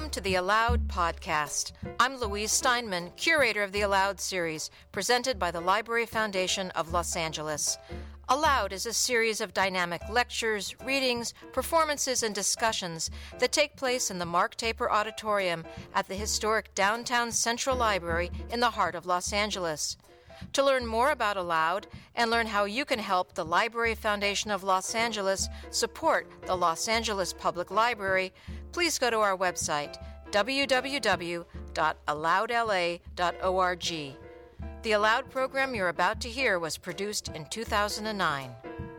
Welcome to the Allowed podcast. I'm Louise Steinman, curator of the Allowed series, presented by the Library Foundation of Los Angeles. Allowed is a series of dynamic lectures, readings, performances, and discussions that take place in the Mark Taper Auditorium at the historic downtown Central Library in the heart of Los Angeles. To learn more about Allowed and learn how you can help the Library Foundation of Los Angeles support the Los Angeles Public Library, please go to our website, www.allowedla.org. The Allowed program you're about to hear was produced in 2009.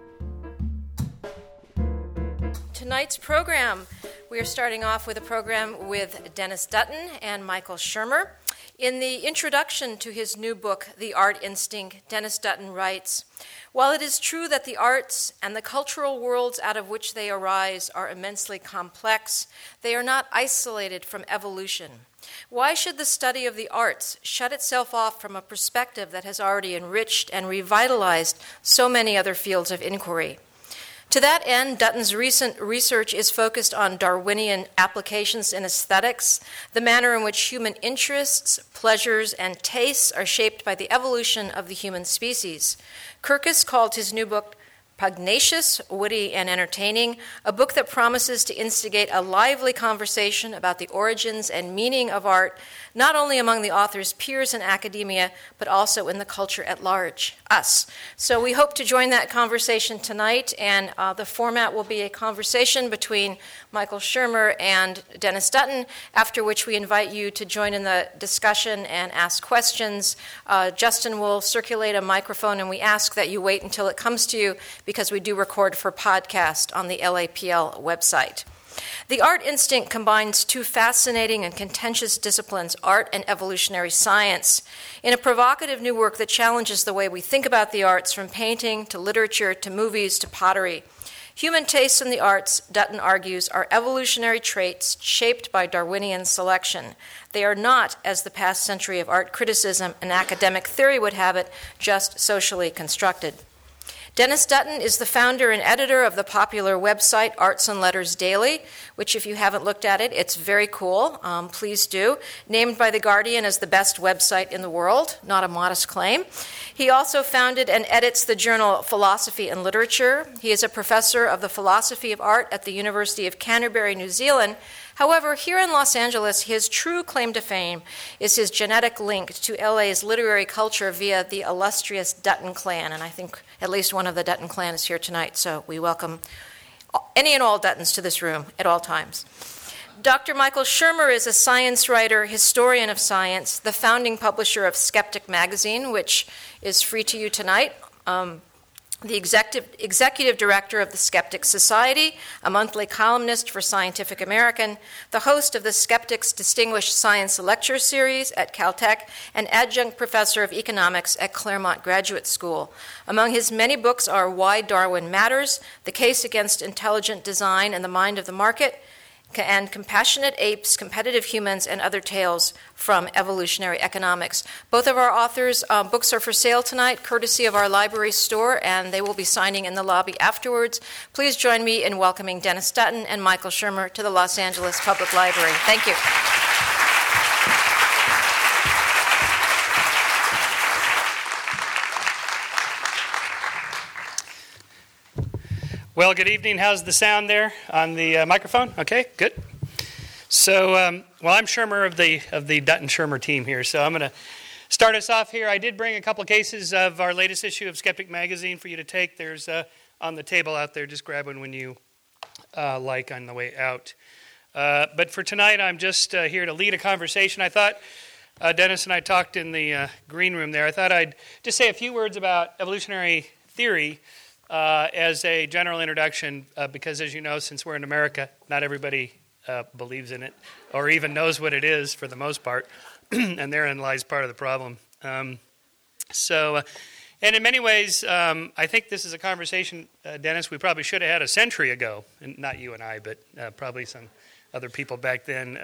Tonight's program, we are starting off with a program with Dennis Dutton and Michael Shermer. In the introduction to his new book, The Art Instinct, Dennis Dutton writes, "While it is true that the arts and the cultural worlds out of which they arise are immensely complex, they are not isolated from evolution. Why should the study of the arts shut itself off from a perspective that has already enriched and revitalized so many other fields of inquiry?" To that end, Dutton's recent research is focused on Darwinian applications in aesthetics, the manner in which human interests, pleasures, and tastes are shaped by the evolution of the human species. Kirkus called his new book pugnacious, witty, and entertaining, a book that promises to instigate a lively conversation about the origins and meaning of art, not only among the author's peers in academia, but also in the culture at large, us. So we hope to join that conversation tonight, and the format will be a conversation between Michael Shermer and Dennis Dutton, after which we invite you to join in the discussion and ask questions. Justin will circulate a microphone, and we ask that you wait until it comes to you, because we do record for podcast on the LAPL website. The Art Instinct combines two fascinating and contentious disciplines, art and evolutionary science, in a provocative new work that challenges the way we think about the arts, from painting to literature to movies to pottery. Human tastes in the arts, Dutton argues, are evolutionary traits shaped by Darwinian selection. They are not, as the past century of art criticism and academic theory would have it, just socially constructed. Dennis Dutton is the founder and editor of the popular website Arts and Letters Daily, which, if you haven't looked at it, it's very cool. Please do. Named by The Guardian as the best website in the world, not a modest claim. He also founded and edits the journal Philosophy and Literature. He is a professor of the philosophy of art at the University of Canterbury, New Zealand. However, here in Los Angeles, his true claim to fame is his genetic link to LA's literary culture via the illustrious Dutton clan, and I think at least one of the Dutton clan is here tonight, so we welcome any and all Duttons to this room at all times. Dr. Michael Shermer is a science writer, historian of science, the founding publisher of Skeptic Magazine, which is free to you tonight, the executive director of the Skeptics Society, a monthly columnist for Scientific American, the host of the Skeptics Distinguished Science Lecture Series at Caltech, and adjunct professor of economics at Claremont Graduate School. Among his many books are Why Darwin Matters, The Case Against Intelligent Design and the Mind of the Market, and Compassionate Apes, Competitive Humans, and Other Tales from Evolutionary Economics. Both of our authors' books are for sale tonight, courtesy of our library store, and they will be signing in the lobby afterwards. Please join me in welcoming Dennis Dutton and Michael Shermer to the Los Angeles Public Library. Thank you. Well, good evening. How's the sound there on the microphone? Okay, good. So, I'm Shermer of the Dutton-Shermer team here. So I'm going to start us off here. I did bring a couple cases of our latest issue of Skeptic Magazine for you to take. There's on the table out there. Just grab one when you like on the way out. But for tonight, I'm just here to lead a conversation. I thought Dennis and I talked in the green room there. I thought I'd just say a few words about evolutionary theory as a general introduction, because as you know, since we're in America, not everybody believes in it or even knows what it is for the most part, and therein lies part of the problem. And in many ways, I think this is a conversation, Dennis, we probably should have had a century ago, and not you and I, but probably some other people back then.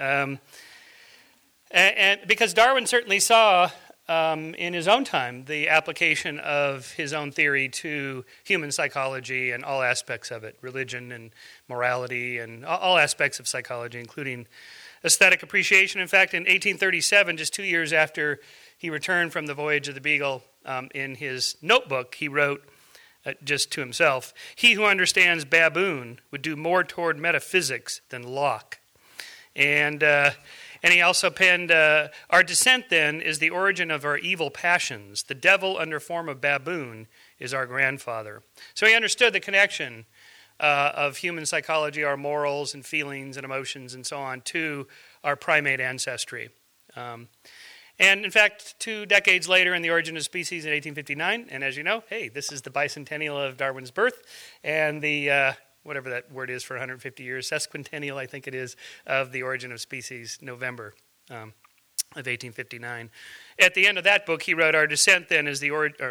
And because Darwin certainly saw in his own time the application of his own theory to human psychology and all aspects of it, religion and morality and all aspects of psychology, including aesthetic appreciation. In fact, in 1837, just 2 years after he returned from the voyage of the Beagle, in his notebook, he wrote, just to himself, "He who understands baboon would do more toward metaphysics than Locke." And he also penned, "Our descent, then, is the origin of our evil passions. The devil, under form of baboon, is our grandfather." So he understood the connection of human psychology, our morals and feelings and emotions and so on, to our primate ancestry. And in fact, 2 decades later, in The Origin of Species in 1859, and as you know, hey, this is the bicentennial of Darwin's birth, and the, whatever that word is for 150 years, sesquicentennial, I think it is, of The Origin of Species, November of 1859. At the end of that book, he wrote, "Our descent, then, is the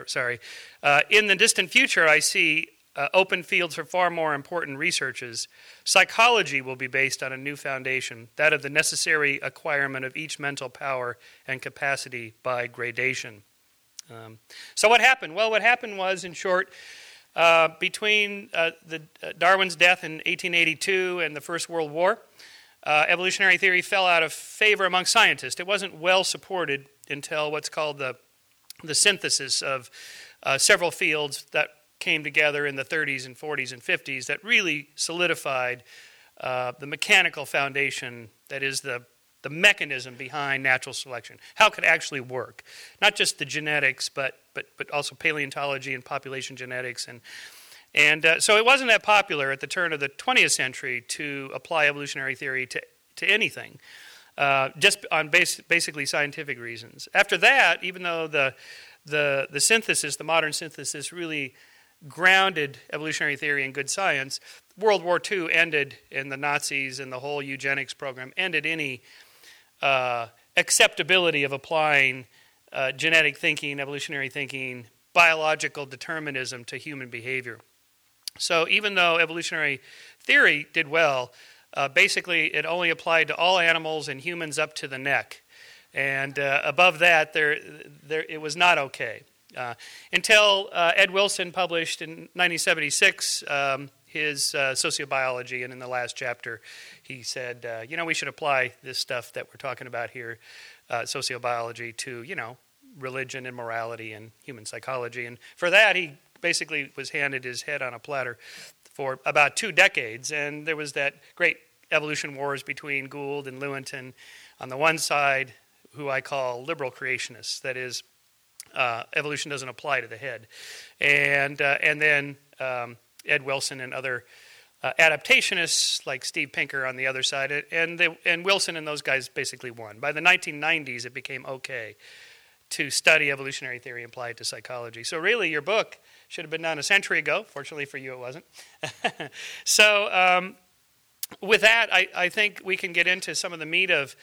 in the distant future, I see open fields for far more important researches. Psychology will be based on a new foundation, that of the necessary acquirement of each mental power and capacity by gradation." So what happened? Well, what happened was, in short, between Darwin's death in 1882 and the First World War, evolutionary theory fell out of favor among scientists. It wasn't well supported until what's called the synthesis of several fields that came together in the 30s and 40s and 50s that really solidified the mechanical foundation that is the mechanism behind natural selection, how it could actually work. Not just the genetics, but also paleontology and population genetics. And so it wasn't that popular at the turn of the 20th century to apply evolutionary theory to anything, just on basically scientific reasons. After that, even though the synthesis, the modern synthesis, really grounded evolutionary theory in good science, World War II ended, and the Nazis and the whole eugenics program ended any acceptability of applying genetic thinking, evolutionary thinking, biological determinism to human behavior. So even though evolutionary theory did well, basically it only applied to all animals and humans up to the neck. And above that, it was not okay. Until Ed Wilson published in 1976 his sociobiology, and in the last chapter he said, we should apply this stuff that we're talking about here, sociobiology, to, religion and morality and human psychology. And for that, he basically was handed his head on a platter for about 2 decades. And there was that great evolution wars between Gould and Lewontin on the one side, who I call liberal creationists, that is, evolution doesn't apply to the head, and then Ed Wilson and other adaptationists like Steve Pinker on the other side, and Wilson and those guys basically won. By the 1990s, it became okay to study evolutionary theory and apply it to psychology. So really, your book should have been done a century ago. Fortunately for you, it wasn't. So with that, I think we can get into some of the meat of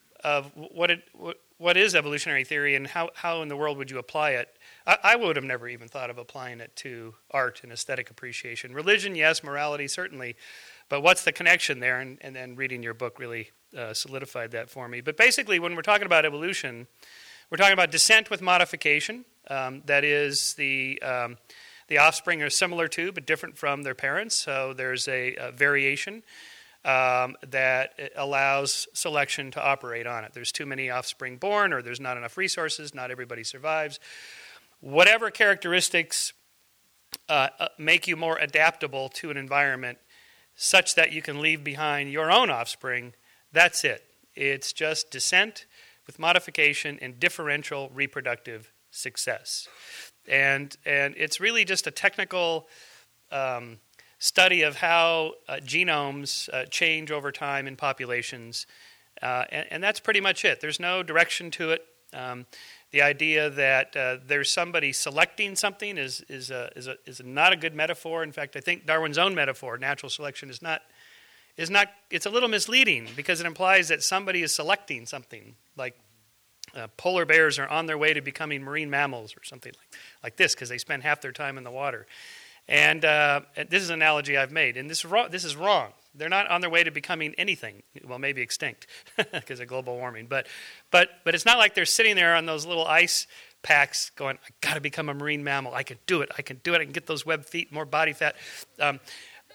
what is evolutionary theory, and how in the world would you apply it? I would have never even thought of applying it to art and aesthetic appreciation. Religion, yes. Morality, certainly. But what's the connection there? And then reading your book really solidified that for me. But basically, when we're talking about evolution, we're talking about descent with modification. That is, the offspring are similar to, but different from their parents. So there's a variation that allows selection to operate on it. There's too many offspring born, or there's not enough resources, not everybody survives. Whatever characteristics make you more adaptable to an environment such that you can leave behind your own offspring, that's it. It's just descent with modification and differential reproductive success. And it's really just a technical study of how genomes change over time in populations, and that's pretty much it. There's no direction to it. The idea that there's somebody selecting something is not a good metaphor. In fact, I think Darwin's own metaphor, natural selection, is not. It's a little misleading because it implies that somebody is selecting something, like polar bears are on their way to becoming marine mammals or something like this because they spend half their time in the water. And this is an analogy I've made, and this is wrong. They're not on their way to becoming anything. Well, maybe extinct because of global warming. But it's not like they're sitting there on those little ice packs going, I got to become a marine mammal. I can do it. I can get those webbed feet, more body fat.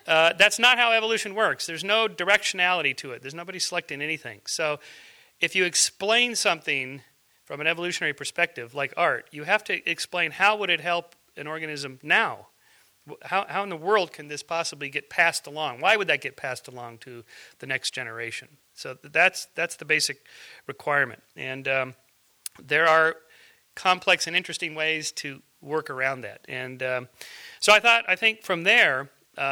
that's not how evolution works. There's no directionality to it. There's nobody selecting anything. So if you explain something from an evolutionary perspective, like art, you have to explain how would it help an organism now? How in the world can this possibly get passed along? Why would that get passed along to the next generation? So that's the basic requirement. And there are complex and interesting ways to work around that. And so I think from there,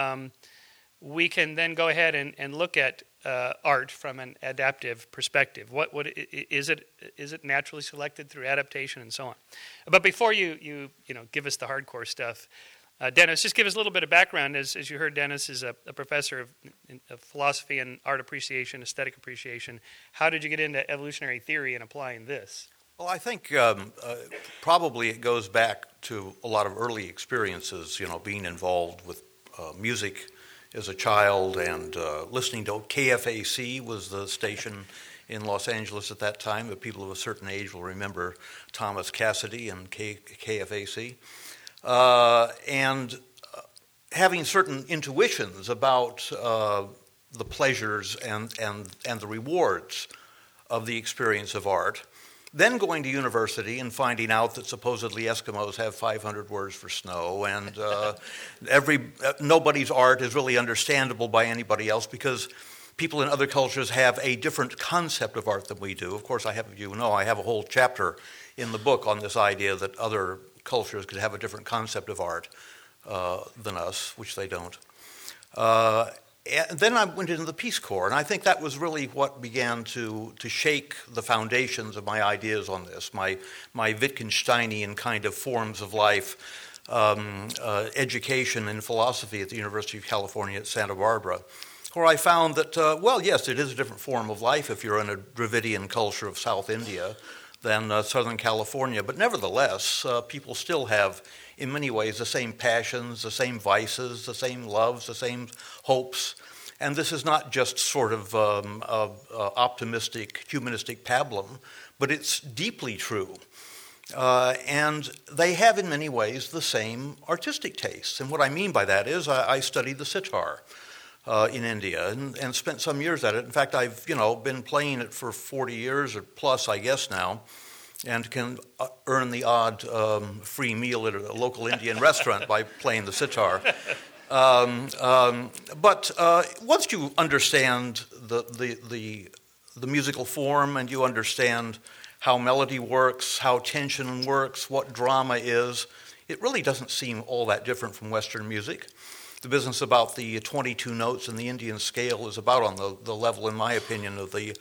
we can then go ahead and look at art from an adaptive perspective. What is it? Is it naturally selected through adaptation and so on? But before you give us the hardcore stuff, Dennis, just give us a little bit of background. As you heard, Dennis is a professor of philosophy and art appreciation, aesthetic appreciation. How did you get into evolutionary theory and applying this? Well, I think probably it goes back to a lot of early experiences, being involved with music as a child and listening to KFAC was the station in Los Angeles at that time. The people of a certain age will remember Thomas Cassidy and KFAC. And having certain intuitions about the pleasures and the rewards of the experience of art. Then going to university and finding out that supposedly Eskimos have 500 words for snow, and nobody's art is really understandable by anybody else because people in other cultures have a different concept of art than we do. Of course, I have a whole chapter in the book on this idea that other cultures could have a different concept of art than us, which they don't. And then I went into the Peace Corps, and I think that was really what began to shake the foundations of my ideas on this, my Wittgensteinian kind of forms of life, education and philosophy at the University of California at Santa Barbara, where I found that, yes, it is a different form of life if you're in a Dravidian culture of South India than Southern California, but nevertheless, people still have, in many ways, the same passions, the same vices, the same loves, the same hopes. And this is not just sort of optimistic, humanistic pablum, but it's deeply true. And they have, in many ways, the same artistic tastes. And what I mean by that is I studied the sitar in India and spent some years at it. In fact, I've been playing it for 40 years or plus, I guess now, and can earn the odd free meal at a local Indian restaurant by playing the sitar. But once you understand the musical form and you understand how melody works, how tension works, what drama is, it really doesn't seem all that different from Western music. The business about the 22 notes in the Indian scale is about on the level, in my opinion, of the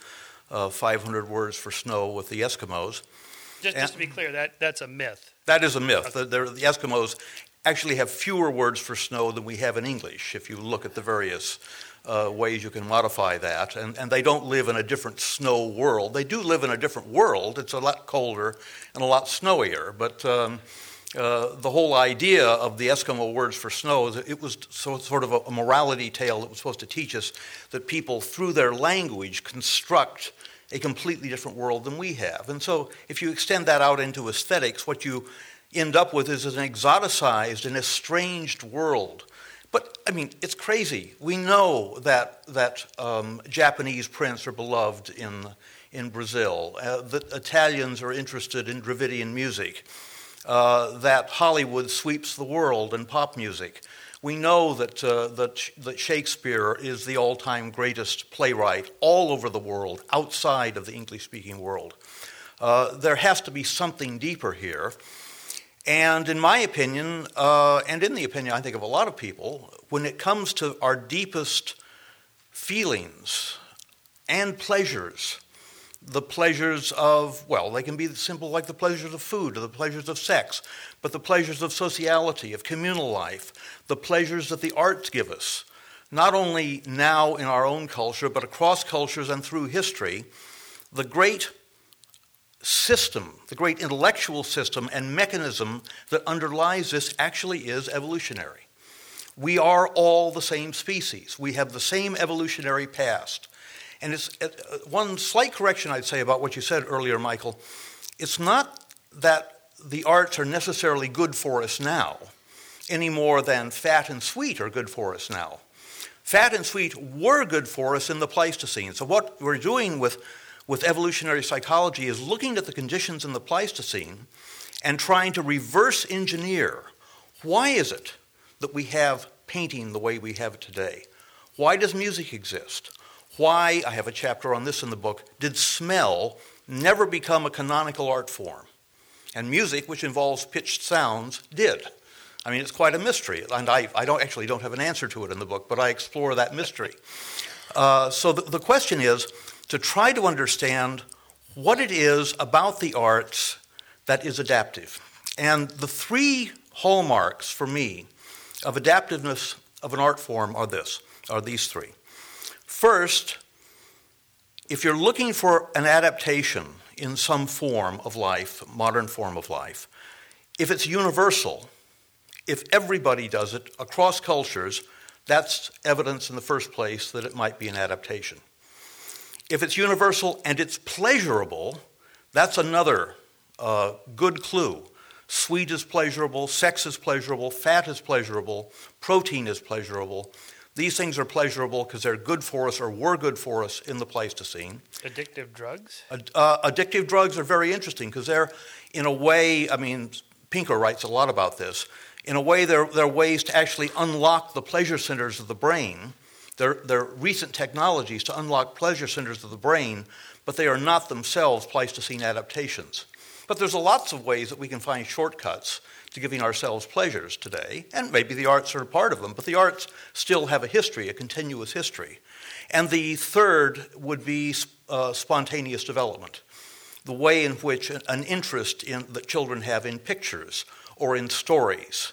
500 words for snow with the Eskimos. Just to be clear, that's a myth. That is a myth. Okay. The Eskimos actually have fewer words for snow than we have in English, if you look at the various ways you can modify that. And they don't live in a different snow world. They do live in a different world. It's a lot colder and a lot snowier. But the whole idea of the Eskimo words for snow, it was sort of a morality tale that was supposed to teach us that people, through their language, construct a completely different world than we have. And so if you extend that out into aesthetics, what you end up with is an exoticized and estranged world. But, it's crazy. We know that Japanese prints are beloved in Brazil, that Italians are interested in Dravidian music, that Hollywood sweeps the world in pop music. We know that Shakespeare is the all-time greatest playwright all over the world, outside of the English-speaking world. There has to be something deeper here. And in my opinion, and in the opinion, I think, of a lot of people, when it comes to our deepest feelings and pleasures, the pleasures of, they can be simple like the pleasures of food or the pleasures of sex, but the pleasures of sociality, of communal life, the pleasures that the arts give us, not only now in our own culture, but across cultures and through history, the great system, the great intellectual system and mechanism that underlies this actually is evolutionary. We are all the same species. We have the same evolutionary past. And it's one slight correction I'd say about what you said earlier, Michael. It's not that the arts are necessarily good for us now, any more than fat and sweet are good for us now. Fat and sweet were good for us in the Pleistocene. So what we're doing with evolutionary psychology is looking at the conditions in the Pleistocene and trying to reverse engineer why is it that we have painting the way we have it today? Why does music exist? Why, I have a chapter on this in the book, did smell never become a canonical art form? And music, which involves pitched sounds, did. I mean, it's quite a mystery, and I don't have an answer to it in the book, but I explore that mystery. So the question is to try to understand what it is about the arts that is adaptive. And the three hallmarks for me of adaptiveness of an art form are these three. First, if you're looking for an adaptation in some form of life, modern form of life, if it's universal, if everybody does it across cultures, that's evidence in the first place that it might be an adaptation. If it's universal and it's pleasurable, that's another good clue. Sweet is pleasurable, sex is pleasurable, fat is pleasurable, protein is pleasurable. These things are pleasurable because they're good for us or were good for us in the Pleistocene. Addictive drugs? Addictive drugs are very interesting because they're, in a way, I mean, Pinker writes a lot about this. In a way, they're ways to actually unlock the pleasure centers of the brain. They're recent technologies to unlock pleasure centers of the brain, but they are not themselves Pleistocene adaptations. But there's lots of ways that we can find shortcuts to giving ourselves pleasures today, and maybe the arts are a part of them, but the arts still have a history, a continuous history. And the third would be spontaneous development, the way in which an interest that children have in pictures or in stories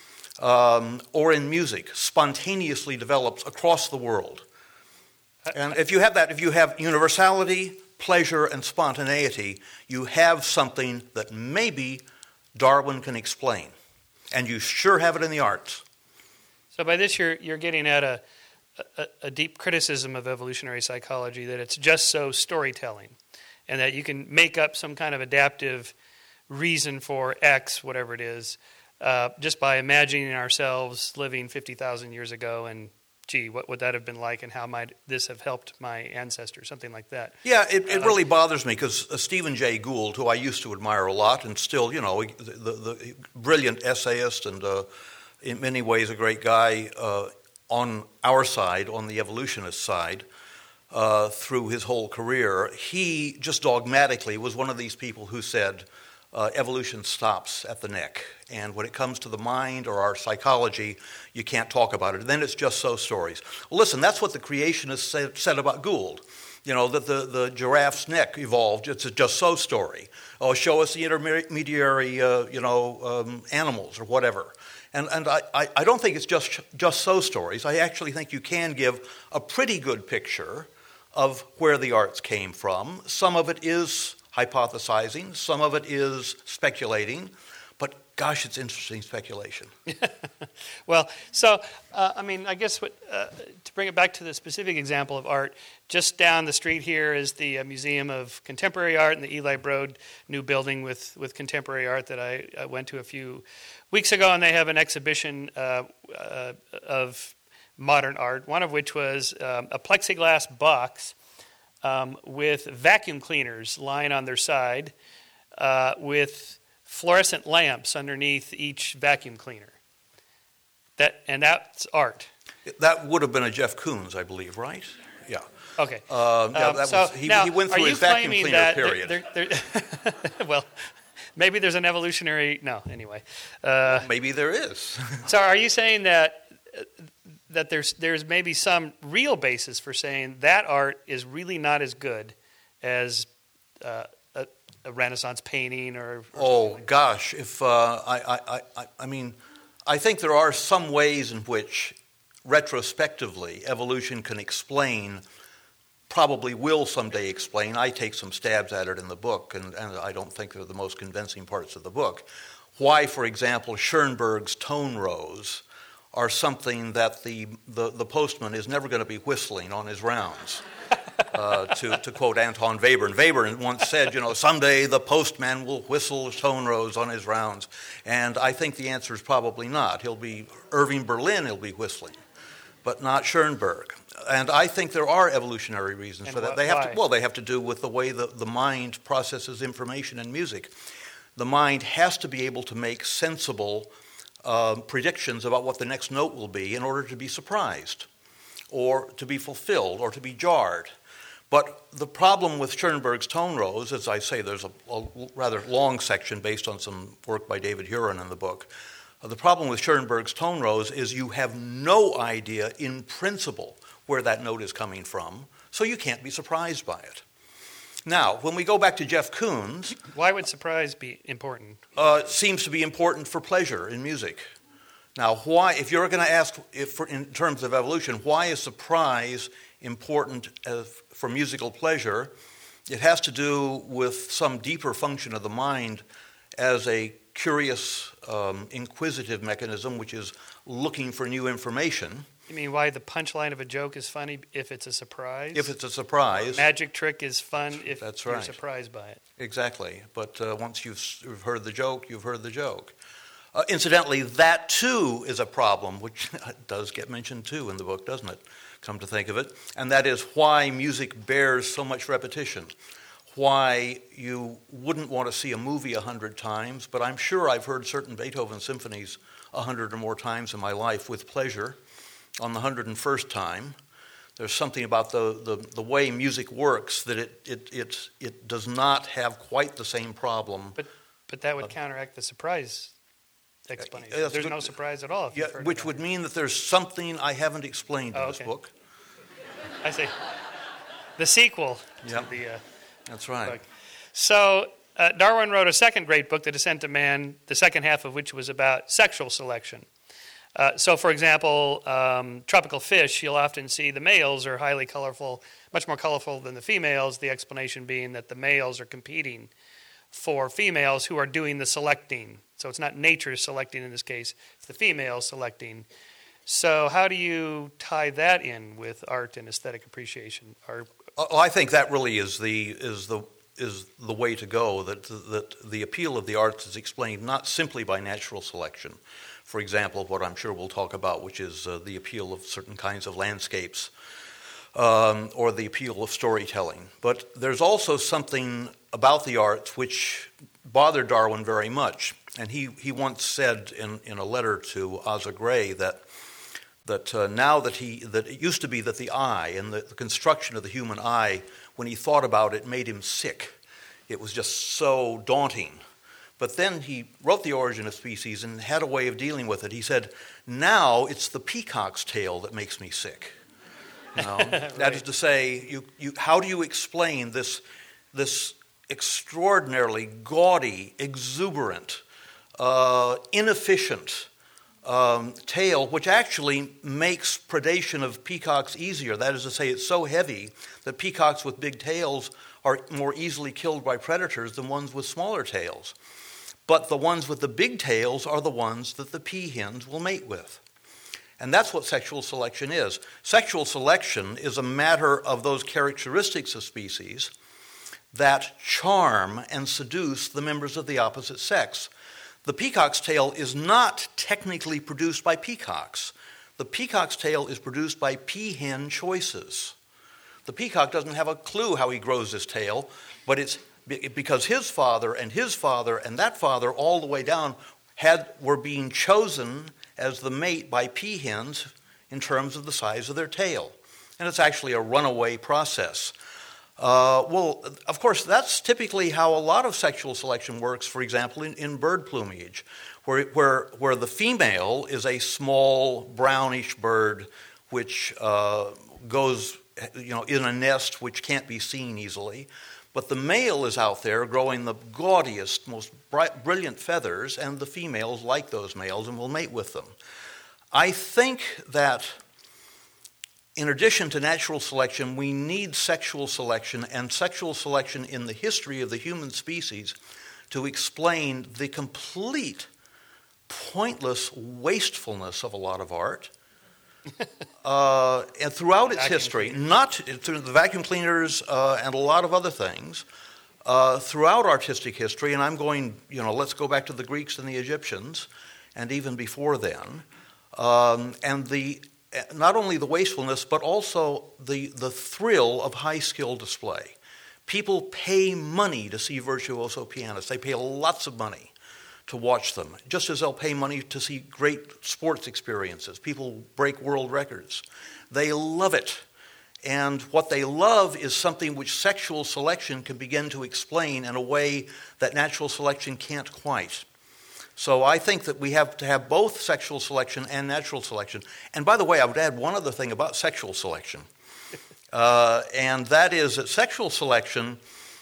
or in music spontaneously develops across the world. And if you have that, if you have universality, pleasure, and spontaneity, you have something that maybe Darwin can explain. And you sure have it in the arts. So by this, you're getting at a deep criticism of evolutionary psychology, that it's just so storytelling, and that you can make up some kind of adaptive reason for X, whatever it is, just by imagining ourselves living 50,000 years ago and, gee, what would that have been like, and how might this have helped my ancestors, something like that. Yeah, it really bothers me because Stephen Jay Gould, who I used to admire a lot and still, you know, the brilliant essayist and in many ways a great guy on our side, on the evolutionist side, through his whole career, he just dogmatically was one of these people who said evolution stops at the neck. And when it comes to the mind or our psychology, you can't talk about it. Then it's just so stories. Well, listen, that's what the creationists said about Gould. You know, that the giraffe's neck evolved. It's a just so story. Oh, show us the intermediary, animals or whatever. And I don't think it's just so stories. I actually think you can give a pretty good picture of where the arts came from. Some of it is hypothesizing. Some of it is speculating. But gosh, it's interesting speculation. Well, so, I guess to bring it back to the specific example of art, just down the street here is the Museum of Contemporary Art in the Eli Broad new building with contemporary art that I went to a few weeks ago, and they have an exhibition of modern art, one of which was a plexiglass box with vacuum cleaners lying on their side with fluorescent lamps underneath each vacuum cleaner. That's art. That would have been a Jeff Koons, I believe, right? Yeah. Okay. He went through his vacuum cleaner period. Well, maybe there's an evolutionary... No, anyway. Maybe there is. So are you saying that there's maybe some real basis for saying that art is really not as good as a Renaissance painting or oh gosh, if I think there are some ways in which retrospectively evolution can explain, probably will someday explain. I take some stabs at it in the book, and I don't think they're the most convincing parts of the book. Why, for example, Schoenberg's tone rows are something that the postman is never going to be whistling on his rounds. To quote Anton Webern. Webern once said, someday the postman will whistle tone rows on his rounds. And I think the answer is probably not. Irving Berlin he'll be whistling. but not Schoenberg. And I think there are evolutionary reasons for that. They have to do with the way the mind processes information in music. The mind has to be able to make sensible predictions about what the next note will be in order to be surprised, or to be fulfilled, or to be jarred. But the problem with Schoenberg's tone rose, as I say, there's a rather long section based on some work by David Huron in the book. The problem with Schoenberg's tone rose is you have no idea in principle where that note is coming from, so you can't be surprised by it. Now, when we go back to Jeff Koons... Why would surprise be important? It seems to be important for pleasure in music. Now, why, if you're going to ask, in terms of evolution, why is surprise important for musical pleasure? It has to do with some deeper function of the mind as a curious, inquisitive mechanism, which is looking for new information. You mean why the punchline of a joke is funny if it's a surprise? If it's a surprise. Magic trick is fun if That's you're right. surprised by it. Exactly. But once you've heard the joke, you've heard the joke. Incidentally, that too is a problem, which does get mentioned too in the book, doesn't it? Come to think of it. And that is why music bears so much repetition. Why you wouldn't want to see a movie 100 times, but I'm sure I've heard certain Beethoven symphonies 100 or more times in my life with pleasure. On the 101st time, there's something about the way music works that it does not have quite the same problem. But that would counteract the surprise explanation. There's no surprise at all. If you've heard which would mean that there's something I haven't explained in this book. I see. The sequel to the That's right. book. So Darwin wrote a second great book, The Descent of Man, the second half of which was about sexual selection. So, for example, tropical fish, you'll often see the males are highly colorful, much more colorful than the females, the explanation being that the males are competing for females who are doing the selecting. So it's not nature selecting in this case, it's the females selecting. So how do you tie that in with art and aesthetic appreciation? I think that really is the way to go, that the appeal of the arts is explained not simply by natural selection. For example, what I'm sure we'll talk about, which is the appeal of certain kinds of landscapes or the appeal of storytelling. But there's also something about the arts which bothered Darwin very much. And he once said in a letter to Asa Gray that now that it used to be that the eye and the construction of the human eye, when he thought about it, made him sick. It was just so daunting. But then he wrote The Origin of Species and had a way of dealing with it. He said, now it's the peacock's tail that makes me sick. Right. That is to say, how do you explain this extraordinarily gaudy, exuberant, inefficient tail, which actually makes predation of peacocks easier? That is to say, it's so heavy that peacocks with big tails are more easily killed by predators than ones with smaller tails. But the ones with the big tails are the ones that the peahens will mate with. And that's what sexual selection is. Sexual selection is a matter of those characteristics of species that charm and seduce the members of the opposite sex. The peacock's tail is not technically produced by peacocks. The peacock's tail is produced by peahen choices. The peacock doesn't have a clue how he grows his tail, but it's because his father and that father all the way down were being chosen as the mate by peahens in terms of the size of their tail. And it's actually a runaway process. Well, of course, that's typically how a lot of sexual selection works, for example, in bird plumage, where the female is a small brownish bird which goes in a nest which can't be seen easily. But the male is out there growing the gaudiest, most brilliant feathers, and the females like those males and will mate with them. I think that in addition to natural selection, we need sexual selection, and sexual selection in the history of the human species to explain the complete pointless wastefulness of a lot of art. And throughout its history, not through the vacuum cleaners and a lot of other things, throughout artistic history, and I'm going, let's go back to the Greeks and the Egyptians, and even before then, and not only the wastefulness, but also the thrill of high skill display. People pay money to see virtuoso pianists. They pay lots of money to watch them, just as they'll pay money to see great sports experiences. People break world records. They love it. And what they love is something which sexual selection can begin to explain in a way that natural selection can't quite. So I think that we have to have both sexual selection and natural selection. And by the way, I would add one other thing about sexual selection. And that is that sexual selection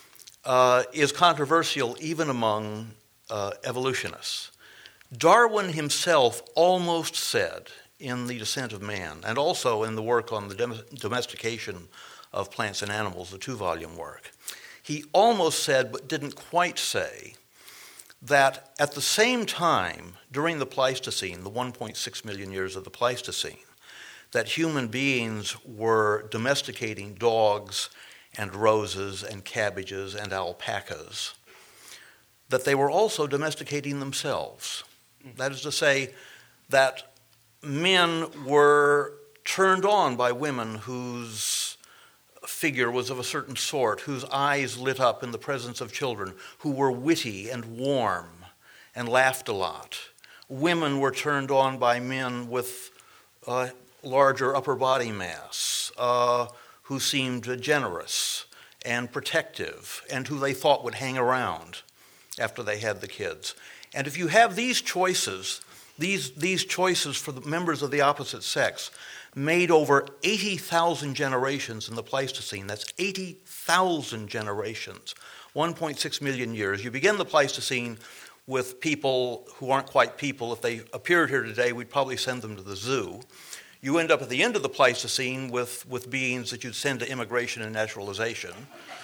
is controversial even among evolutionists. Darwin himself almost said in The Descent of Man, and also in the work on the domestication of plants and animals, the 2-volume work, he almost said, but didn't quite say, that at the same time, during the Pleistocene, the 1.6 million years of the Pleistocene, that human beings were domesticating dogs and roses and cabbages and alpacas, that they were also domesticating themselves. That is to say, that men were turned on by women whose figure was of a certain sort, whose eyes lit up in the presence of children, who were witty and warm and laughed a lot. Women were turned on by men with larger upper body mass, who seemed generous and protective, and who they thought would hang around after they had the kids. And if you have these choices, these choices for the members of the opposite sex made over 80,000 generations in the Pleistocene. That's 80,000 generations, 1.6 million years. You begin the Pleistocene with people who aren't quite people. If they appeared here today, we'd probably send them to the zoo. You end up at the end of the Pleistocene with beings that you'd send to immigration and naturalization.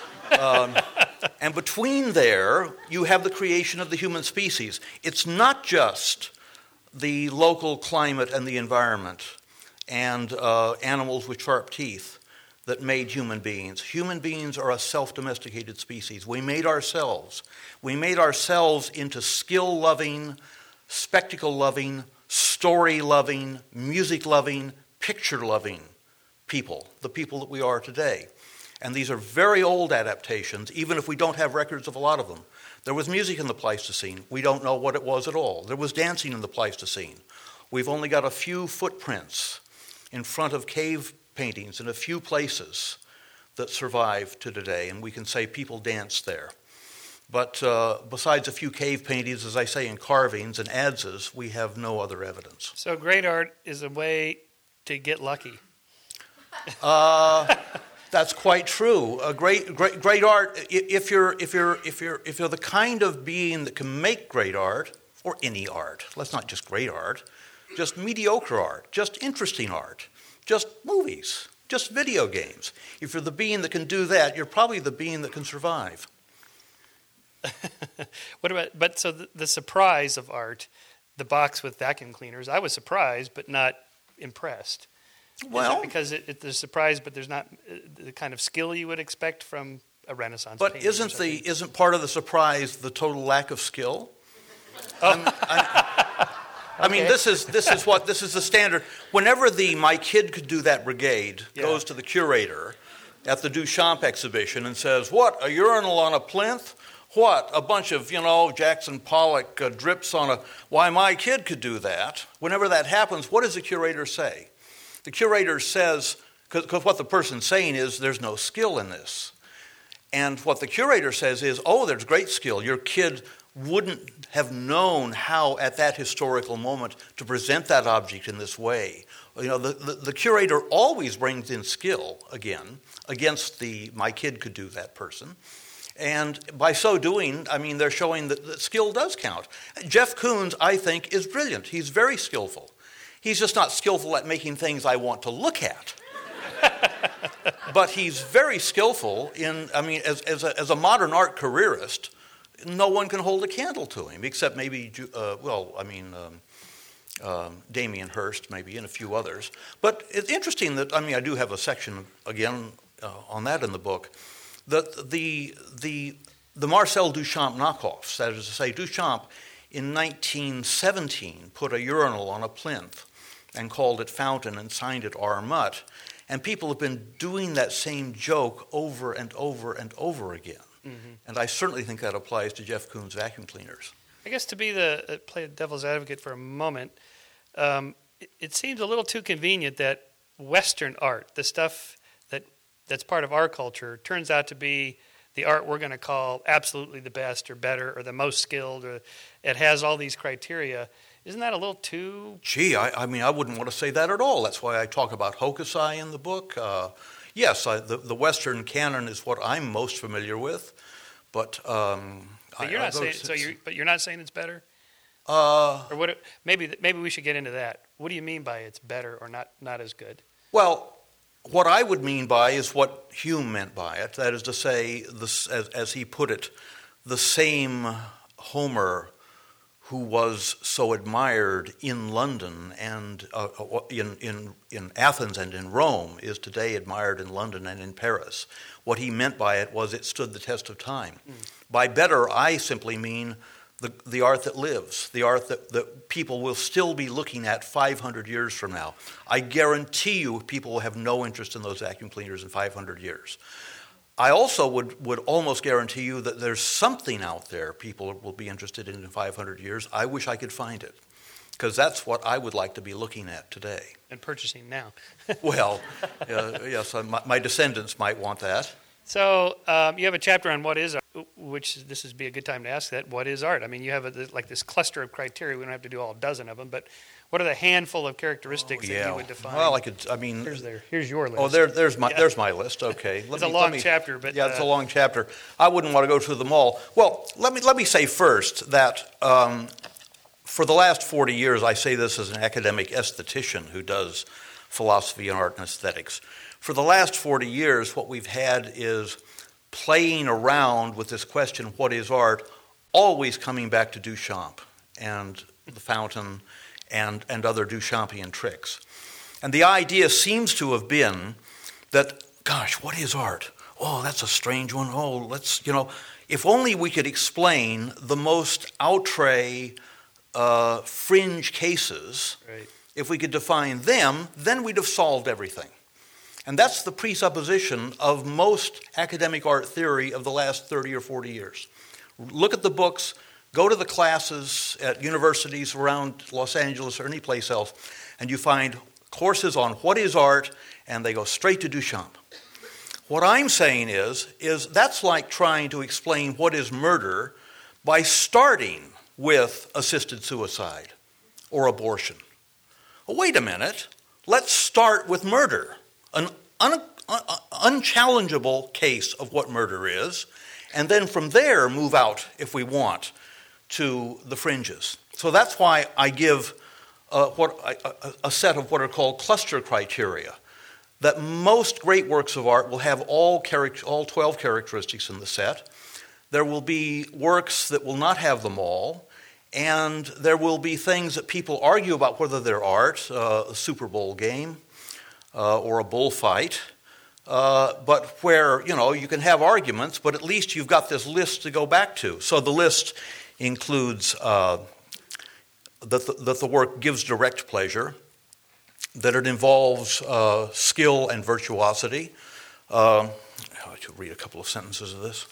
And between there, you have the creation of the human species. It's not just the local climate and the environment and animals with sharp teeth that made human beings. Human beings are a self-domesticated species. We made ourselves. We made ourselves into skill-loving, spectacle-loving, story-loving, music-loving, picture-loving people, the people that we are today. And these are very old adaptations, even if we don't have records of a lot of them. There was music in the Pleistocene. We don't know what it was at all. There was dancing in the Pleistocene. We've only got a few footprints in front of cave paintings in a few places that survive to today, and we can say people danced there. But besides a few cave paintings, as I say, in carvings and adzes, we have no other evidence. So great art is a way to get lucky. That's quite true. Great art. If you're the kind of being that can make great art, or any art, let's not just great art, just mediocre art, just interesting art, just movies, just video games. If you're the being that can do that, you're probably the being that can survive. So the surprise of art, the box with vacuum cleaners, I was surprised but not impressed. Well, because there's surprise, but there's not the kind of skill you would expect from a Renaissance but painter. Isn't part of the surprise the total lack of skill? I mean, this is the standard. Whenever the My Kid Could Do That brigade goes to the curator at the Duchamp exhibition and says, "What, a urinal on a plinth? What, a bunch of, Jackson Pollock drips on a... Why, my kid could do that." Whenever that happens, what does the curator say? The curator says, because what the person's saying is there's no skill in this. And what the curator says is, oh, there's great skill. Your kid wouldn't have known how at that historical moment to present that object in this way. The curator always brings in skill, again, against the "my kid could do that" person. And by so doing, they're showing that skill does count. Jeff Koons, I think, is brilliant. He's very skillful. He's just not skillful at making things I want to look at. But he's very skillful in, as a modern art careerist, no one can hold a candle to him, except maybe, Damien Hirst, maybe, and a few others. But it's interesting that, I do have a section, again, on that in the book, that the Marcel Duchamp knockoffs, that is to say, Duchamp in 1917 put a urinal on a plinth and called it Fountain and signed it R. Mutt. And people have been doing that same joke over and over and over again. Mm-hmm. And I certainly think that applies to Jeff Koons vacuum cleaners. I guess to be play devil's advocate for a moment, it seems a little too convenient that Western art, the stuff that's part of our culture, turns out to be the art we're going to call absolutely the best or better or the most skilled, or it has all these criteria. Isn't that a little too... Gee, I mean, I wouldn't want to say that at all. That's why I talk about Hokusai in the book. Yes, the Western canon is what I'm most familiar with, but... But you're not saying it's better? Or what? Maybe we should get into that. What do you mean by it's better or not as good? Well, what I would mean by is what Hume meant by it. That is to say, as he put it, the same Homer who was so admired in London and in Athens and in Rome is today admired in London and in Paris. What he meant by it was it stood the test of time. By better, I simply mean the art that lives, the art that people will still be looking at 500 years from now. I guarantee you people will have no interest in those vacuum cleaners in 500 years. I also would almost guarantee you that there's something out there people will be interested in 500 years. I wish I could find it, because that's what I would like to be looking at today. And purchasing now. Well, yes, my descendants might want that. So you have a chapter on what is art, which this would be a good time to ask that. What is art? I mean, you have this cluster of criteria. We don't have to do all a dozen of them, but what are the handful of characteristics that you would define? Well, here's your list. Oh, there's my list. Okay, it's a long chapter, but it's a long chapter. I wouldn't want to go through them all. Well, let me say first that for the last 40 years, I say this as an academic aesthetician who does philosophy and art and aesthetics. For the last 40 years, what we've had is playing around with this question, what is art, always coming back to Duchamp and the Fountain and other Duchampian tricks. And the idea seems to have been that, gosh, what is art? Oh, that's a strange one. Oh, if only we could explain the most outre fringe cases, right. If we could define them, then we'd have solved everything. And that's the presupposition of most academic art theory of the last 30 or 40 years. Look at the books, go to the classes at universities around Los Angeles or any place else, and you find courses on what is art, and they go straight to Duchamp. What I'm saying is that's like trying to explain what is murder by starting with assisted suicide or abortion. Well, wait a minute. Let's start with murder. An unchallengeable case of what murder is, and then from there move out, if we want, to the fringes. So that's why I give a set of what are called cluster criteria, that most great works of art will have all 12 characteristics in the set. There will be works that will not have them all, and there will be things that people argue about whether they're art, a Super Bowl game, or a bullfight, but where, you can have arguments, but at least you've got this list to go back to. So the list includes that the work gives direct pleasure, that it involves skill and virtuosity. I should read a couple of sentences of this.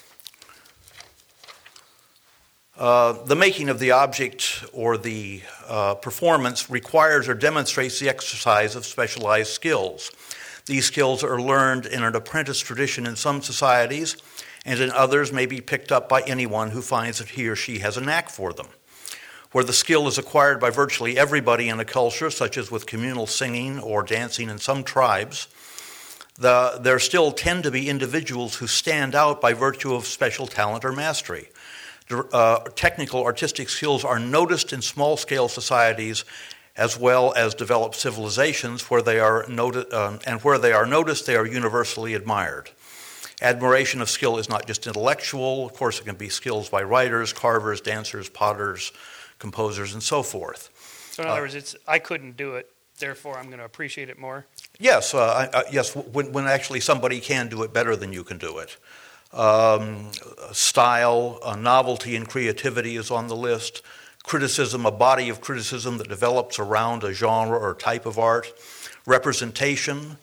The making of the object or the performance requires or demonstrates the exercise of specialized skills. These skills are learned in an apprentice tradition in some societies, and in others may be picked up by anyone who finds that he or she has a knack for them. Where the skill is acquired by virtually everybody in a culture, such as with communal singing or dancing in some tribes, there still tend to be individuals who stand out by virtue of special talent or mastery. Technical artistic skills are noticed in small-scale societies as well as developed civilizations where they are noticed, they are universally admired. Admiration of skill is not just intellectual. Of course, it can be skills by writers, carvers, dancers, potters, composers, and so forth. So in other words, I couldn't do it, therefore I'm going to appreciate it more? Yes, yes. When actually somebody can do it better than you can do it. Style, novelty, and creativity is on the list. criticism, a body of criticism that develops around a genre or type of art. Representation,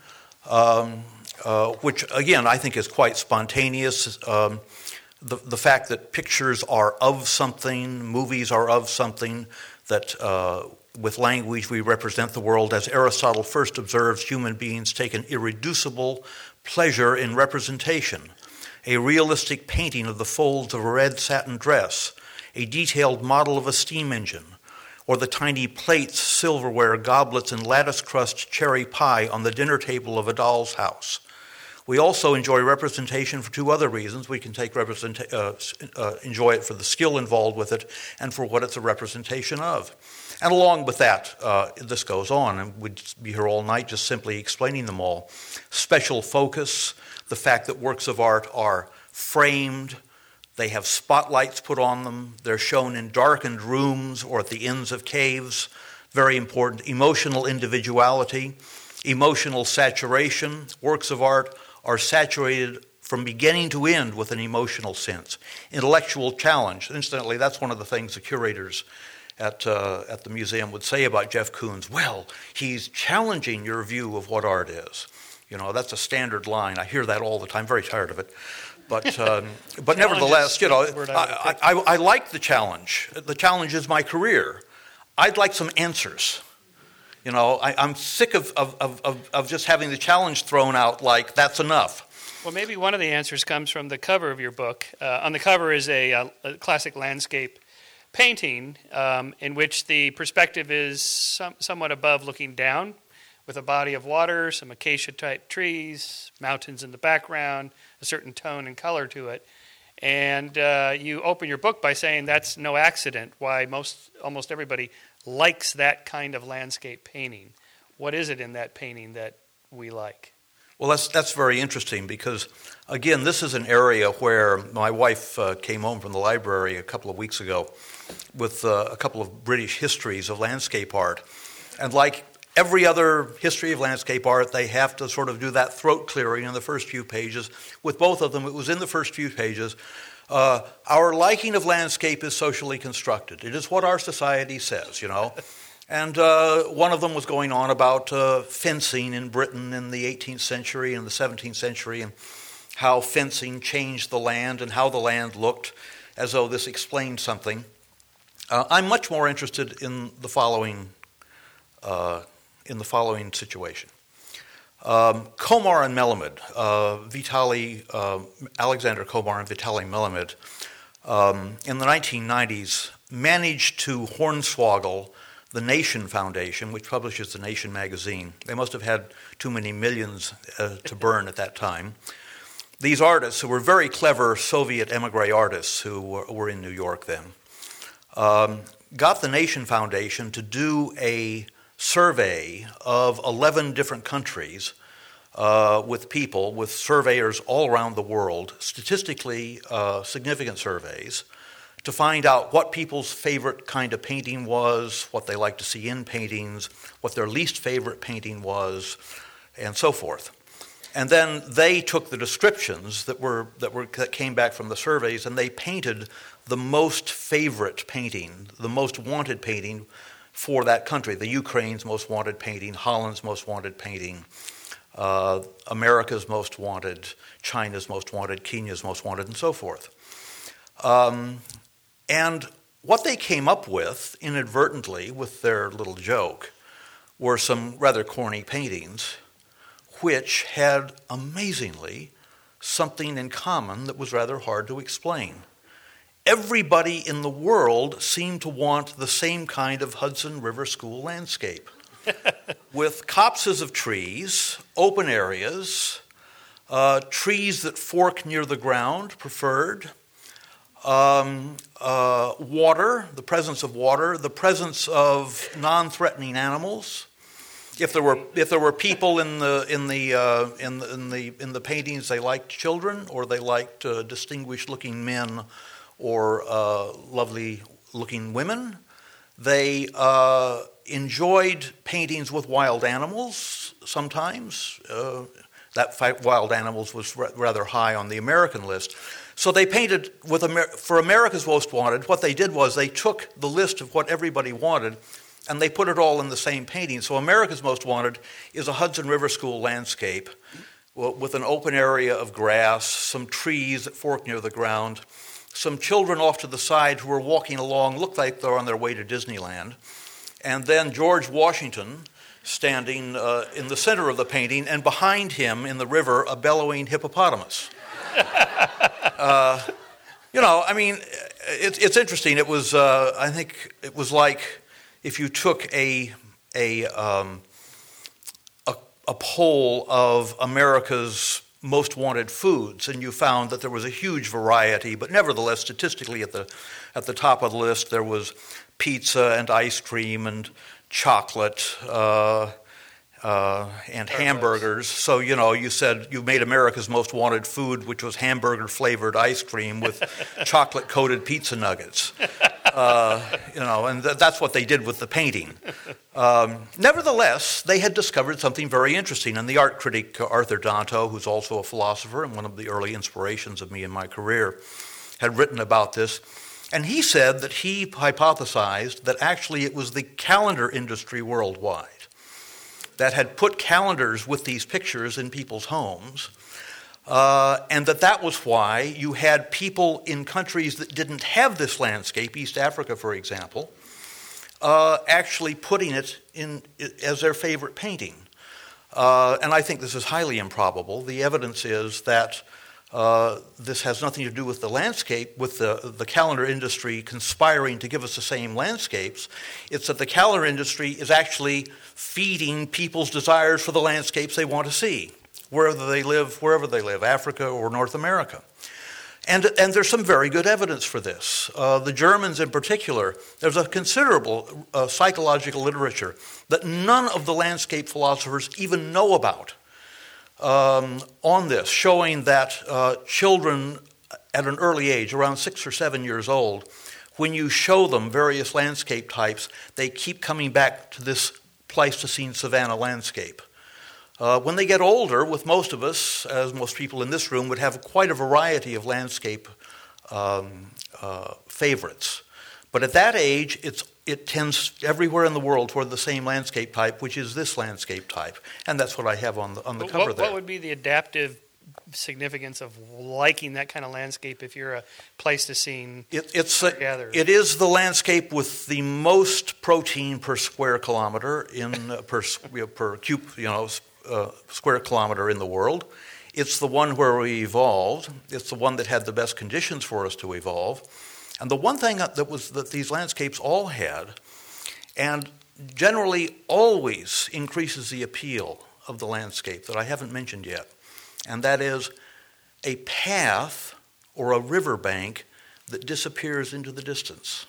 which again I think is quite spontaneous. The fact that pictures are of something, movies are of something, that with language we represent the world. As Aristotle first observes, human beings take an irreducible pleasure in representation. A realistic painting of the folds of a red satin dress, a detailed model of a steam engine, or the tiny plates, silverware, goblets, and lattice-crust cherry pie on the dinner table of a doll's house. We also enjoy representation for two other reasons. We can enjoy it for the skill involved with it and for what it's a representation of. And along with that, this goes on, and we'd be here all night just simply explaining them all. Special focus, the fact that works of art are framed, they have spotlights put on them, they're shown in darkened rooms or at the ends of caves, very important. Emotional individuality, emotional saturation, works of art are saturated from beginning to end with an emotional sense. Intellectual challenge. Incidentally, that's one of the things the curators at the museum would say about Jeff Koons. Well, he's challenging your view of what art is. You know, that's a standard line. I hear that all the time. I'm very tired of it. But nevertheless, you know, I like the challenge. The challenge is my career. I'd like some answers. You know, I'm sick of just having the challenge thrown out like that's enough. Well, maybe one of the answers comes from the cover of your book. On the cover is a classic landscape painting in which the perspective is somewhat above looking down, with a body of water, some acacia-type trees, mountains in the background, a certain tone and color to it. And you open your book by saying that's no accident, why almost everybody likes that kind of landscape painting. What is it in that painting that we like? Well, that's very interesting because, again, this is an area where my wife came home from the library a couple of weeks ago with a couple of British histories of landscape art. And like every other history of landscape art, they have to sort of do that throat clearing in the first few pages. With both of them, it was in the first few pages. Our liking of landscape is socially constructed. It is what our society says, you know. And one of them was going on about fencing in Britain in the 18th century and the 17th century, and how fencing changed the land and how the land looked, as though this explained something. I'm much more interested in the following situation. Komar and Melamed, Alexander Komar and Vitaly Melamed, in the 1990s managed to hornswoggle the Nation Foundation, which publishes the Nation magazine. They must have had too many millions to burn at that time. These artists, who were very clever Soviet emigre artists who were in New York then, got the Nation Foundation to do a survey of 11 different countries with surveyors all around the world, statistically significant surveys, to find out what people's favorite kind of painting was, what they like to see in paintings, what their least favorite painting was, and so forth. And then they took the descriptions that came back from the surveys, and they painted the most favorite painting, the most wanted painting for that country. The Ukraine's most wanted painting, Holland's most wanted painting, America's most wanted, China's most wanted, Kenya's most wanted, and so forth. And what they came up with, inadvertently, with their little joke, were some rather corny paintings, which had, amazingly, something in common that was rather hard to explain. Everybody in the world seemed to want the same kind of Hudson River School landscape, with copses of trees, open areas, trees that fork near the ground, preferred, water, the presence of water, the presence of non-threatening animals. If there were people in the paintings, they liked children, or they liked distinguished-looking men, or lovely-looking women. They enjoyed paintings with wild animals sometimes, That wild animals was rather high on the American list. So they painted, for America's Most Wanted, what they did was they took the list of what everybody wanted and they put it all in the same painting. So America's Most Wanted is a Hudson River School landscape with an open area of grass, some trees that fork near the ground, some children off to the side who are walking along, look like they're on their way to Disneyland, and then George Washington standing in the center of the painting, and behind him in the river, a bellowing hippopotamus. It's interesting. It was, I think, it was like if you took a poll of America's most wanted foods, and you found that there was a huge variety, but nevertheless, statistically, at the top of the list, there was pizza and ice cream and chocolate and hamburgers. So, you said you made America's Most Wanted food, which was hamburger-flavored ice cream with chocolate-coated pizza nuggets. And that's what they did with the painting. Nevertheless, they had discovered something very interesting, and the art critic Arthur Danto, who's also a philosopher and one of the early inspirations of me in my career, had written about this. And he said that he hypothesized that actually it was the calendar industry worldwide that had put calendars with these pictures in people's homes, and that was why you had people in countries that didn't have this landscape, East Africa, for example, actually putting it in as their favorite painting. And I think this is highly improbable. The evidence is that this has nothing to do with the landscape, with the calendar industry conspiring to give us the same landscapes. It's that the calendar industry is actually feeding people's desires for the landscapes they want to see, wherever they live, Africa or North America. And there's some very good evidence for this. The Germans in particular, there's a considerable psychological literature that none of the landscape philosophers even know about on this, showing that children at an early age, around 6 or 7 years old, when you show them various landscape types, they keep coming back to this Pleistocene savanna landscape. When they get older, with most of us, as most people in this room, would have quite a variety of landscape favorites. But at that age, it tends everywhere in the world toward the same landscape type, which is this landscape type. And that's what I have on the cover there. What would be the adaptive significance of liking that kind of landscape if you're a Pleistocene gatherer? It is the landscape with the most protein per square kilometer per square kilometer in the world. It's the one where we evolved. It's the one that had the best conditions for us to evolve. And the one thing that these landscapes all had, and generally always increases the appeal of the landscape that I haven't mentioned yet, and that is a path or a riverbank that disappears into the distance.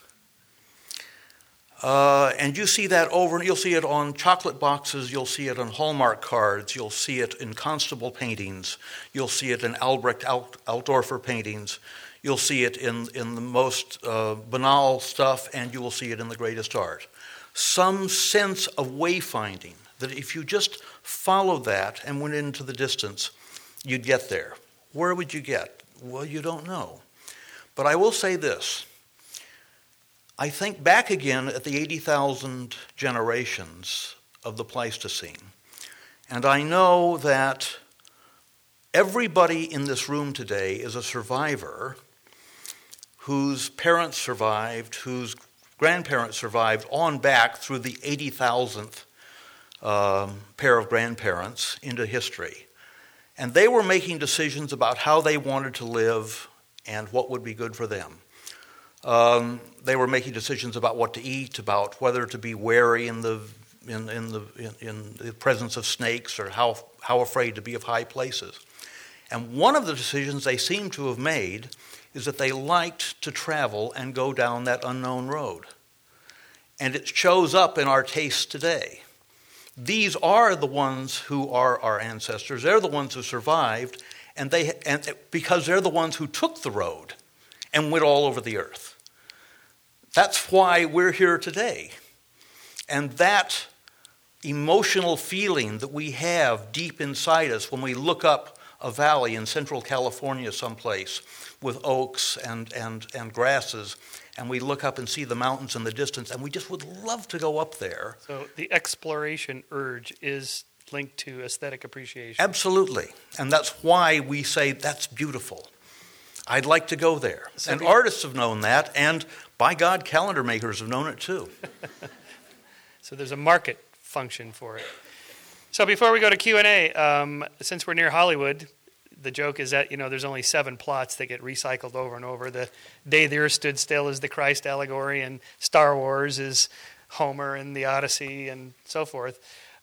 And you see that you'll see it on chocolate boxes, you'll see it on Hallmark cards, you'll see it in Constable paintings, you'll see it in Albrecht Altdorfer paintings, you'll see it in the most banal stuff, and you will see it in the greatest art. Some sense of wayfinding, that if you just followed that and went into the distance, you'd get there. Where would you get? Well, you don't know. But I will say this. I think back again at the 80,000 generations of the Pleistocene, and I know that everybody in this room today is a survivor whose parents survived, whose grandparents survived, on back through the 80,000th pair of grandparents into history. And they were making decisions about how they wanted to live and what would be good for them. They were making decisions about what to eat, about whether to be wary in the presence of snakes, or how afraid to be of high places. And one of the decisions they seem to have made is that they liked to travel and go down that unknown road. And it shows up in our tastes today. These are the ones who are our ancestors. They're the ones who survived, and because they're the ones who took the road and went all over the earth. That's why we're here today. And that emotional feeling that we have deep inside us when we look up a valley in central California someplace with oaks and grasses, and we look up and see the mountains in the distance, and we just would love to go up there. So the exploration urge is linked to aesthetic appreciation. Absolutely. And that's why we say, that's beautiful. I'd like to go there. And artists have known that, and by God, calendar makers have known it too. So there's a market function for it. So before we go to Q&A, since we're near Hollywood, the joke is that, there's only 7 plots that get recycled over and over. The Day the Earth Stood Still is the Christ allegory, and Star Wars is Homer and the Odyssey and so forth.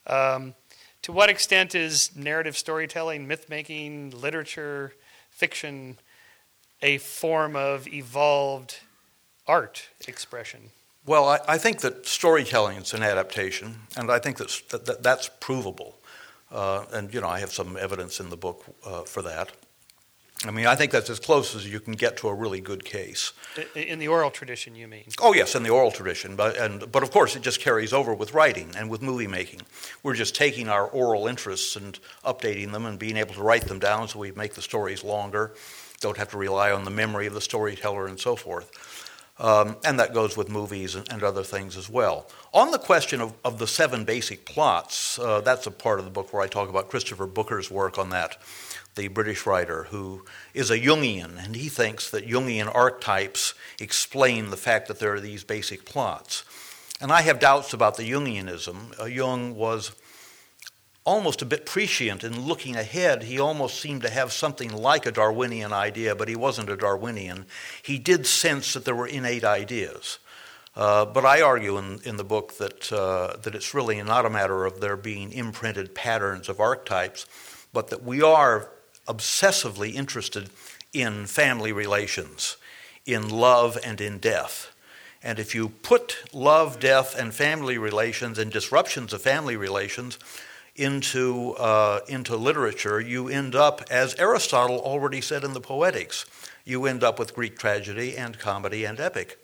To what extent is narrative storytelling, myth-making, literature, fiction a form of evolved art expression? Well, I think that storytelling is an adaptation, and I think that's provable. And I have some evidence in the book for that. I mean, I think that's as close as you can get to a really good case. In the oral tradition, you mean? Oh, yes, in the oral tradition. But of course, it just carries over with writing and with movie making. We're just taking our oral interests and updating them and being able to write them down so we make the stories longer, don't have to rely on the memory of the storyteller and so forth. And that goes with movies and other things as well. On the question of the 7 basic plots, that's a part of the book where I talk about Christopher Booker's work on that, the British writer who is a Jungian, and he thinks that Jungian archetypes explain the fact that there are these basic plots. And I have doubts about the Jungianism. Jung was almost a bit prescient in looking ahead. He almost seemed to have something like a Darwinian idea, but he wasn't a Darwinian. He did sense that there were innate ideas. But I argue in the book that it's really not a matter of there being imprinted patterns of archetypes, but that we are obsessively interested in family relations, in love and in death. And if you put love, death, and family relations and disruptions of family relations into literature, you end up, as Aristotle already said in the Poetics, you end up with Greek tragedy and comedy and epic.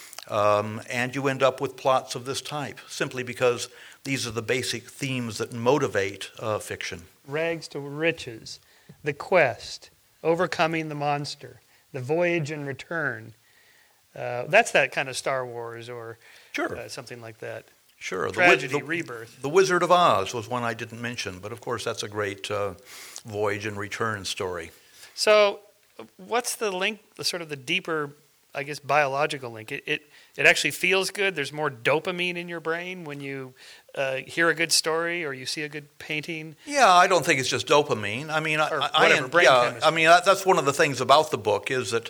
And you end up with plots of this type, simply because these are the basic themes that motivate fiction. Rags to riches, the quest, overcoming the monster, the voyage and return. That's that kind of Star Wars or something like that. Sure. Tragedy, rebirth. The Wizard of Oz was one I didn't mention, but of course that's a great voyage and return story. So what's the link, the deeper, I guess, biological link? It actually feels good. There's more dopamine in your brain when you hear a good story or you see a good painting. Yeah, I don't think it's just dopamine. I mean, that's one of the things about the book is that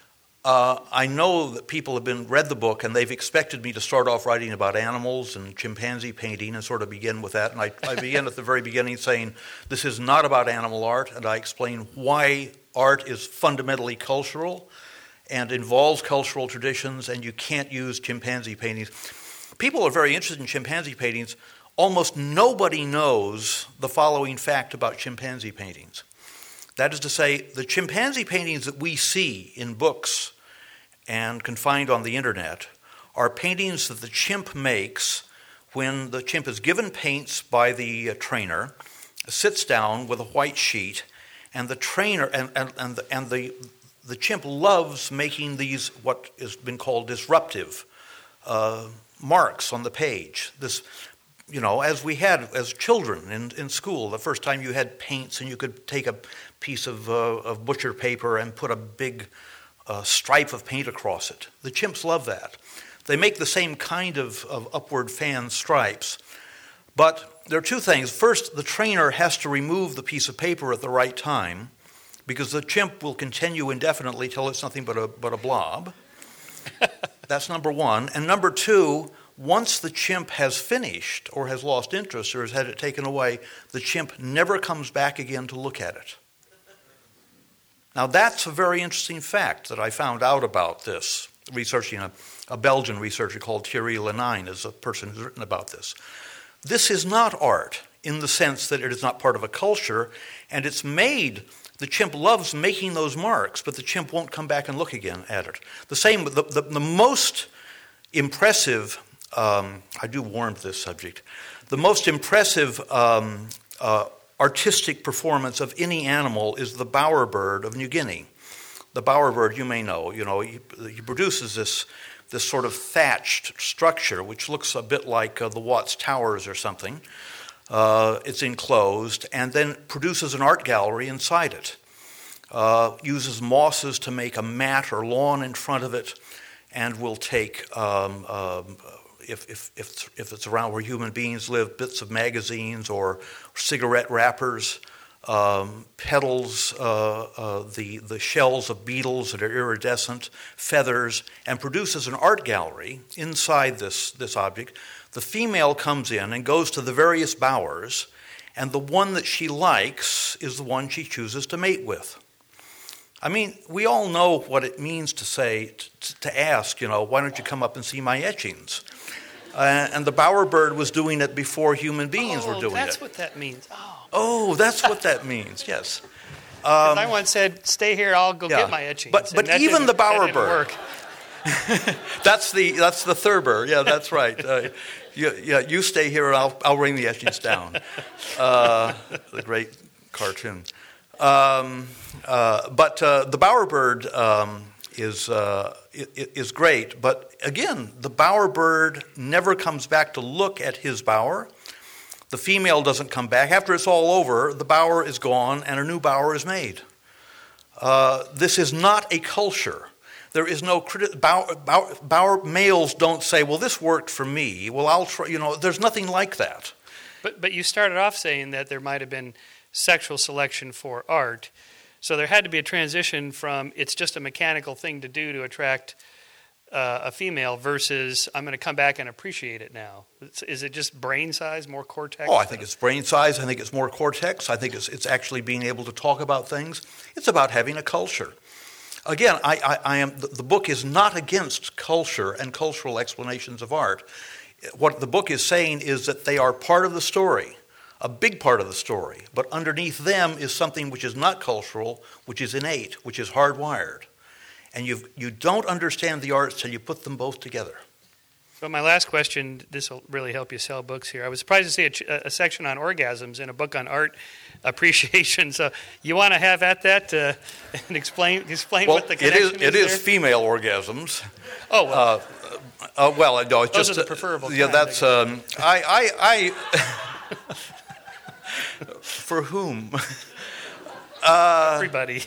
I know that people have read the book and they've expected me to start off writing about animals and chimpanzee painting and sort of begin with that. And I begin at the very beginning saying this is not about animal art, and I explain why art is fundamentally cultural and involves cultural traditions, and you can't use chimpanzee paintings. People are very interested in chimpanzee paintings. Almost nobody knows the following fact about chimpanzee paintings. That is to say, the chimpanzee paintings that we see in books and can find on the internet are paintings that the chimp makes when the chimp is given paints by the trainer, sits down with a white sheet, and the trainer the chimp loves making these what has been called disruptive marks on the page. This, as we had as children in school, the first time you had paints and you could take a piece of butcher paper and put a big stripe of paint across it. The chimps love that. They make the same kind of upward fan stripes. But there are two things. First, the trainer has to remove the piece of paper at the right time, because the chimp will continue indefinitely till it's nothing but a blob. That's number one. And number two, once the chimp has finished or has lost interest or has had it taken away, the chimp never comes back again to look at it. Now that's a very interesting fact that I found out about this, researching a Belgian researcher called Thierry Lenine is a person who's written about this. This is not art in the sense that it is not part of a culture, and it's made. The chimp loves making those marks, but the chimp won't come back and look again at it. The same, the most impressive, I do warm to this subject, The most impressive artistic performance of any animal is the bowerbird of New Guinea. The bowerbird, you may know, he produces this sort of thatched structure, which looks a bit like the Watts Towers or something. It's enclosed, and then produces an art gallery inside it. Uses mosses to make a mat or lawn in front of it, and will take, if it's around where human beings live, bits of magazines or cigarette wrappers, petals, the shells of beetles that are iridescent, feathers, and produces an art gallery inside this object. The female comes in and goes to the various bowers, and the one that she likes is the one she chooses to mate with. I mean, we all know what it means to say, to ask, why don't you come up and see my etchings? And the bowerbird was doing it before human beings were doing it. Oh, that's what that means. Oh, that's what that means, yes. I once said, stay here, I'll go get my etchings. But even the bowerbird. That's the thurber. Yeah, that's right. You stay here and I'll bring the etchings down. The great cartoon. But the bowerbird is great. But again, the bowerbird never comes back to look at his bower. The female doesn't come back. After it's all over, the bower is gone and a new bower is made. This is not a culture. There is no bower males don't say, well, this worked for me. Well, I'll try. There's nothing like that. But you started off saying that there might have been sexual selection for art. So there had to be a transition from it's just a mechanical thing to do to attract a female versus I'm going to come back and appreciate it now. Is it just brain size, more cortex? Oh, I think it's brain size. I think it's more cortex. I think it's actually being able to talk about things. It's about having a culture. Again, the book is not against culture and cultural explanations of art. What the book is saying is that they are part of the story, a big part of the story, but underneath them is something which is not cultural, which is innate, which is hardwired. And you don't understand the arts till you put them both together. So my last question, this will really help you sell books here. I was surprised to see a section on orgasms in a book on art appreciation. So you want to have at that and explain what the connection is It is there? female orgasms. Oh, well. No, it's those just are the preferable Yeah, kind, that's I for whom? Everybody.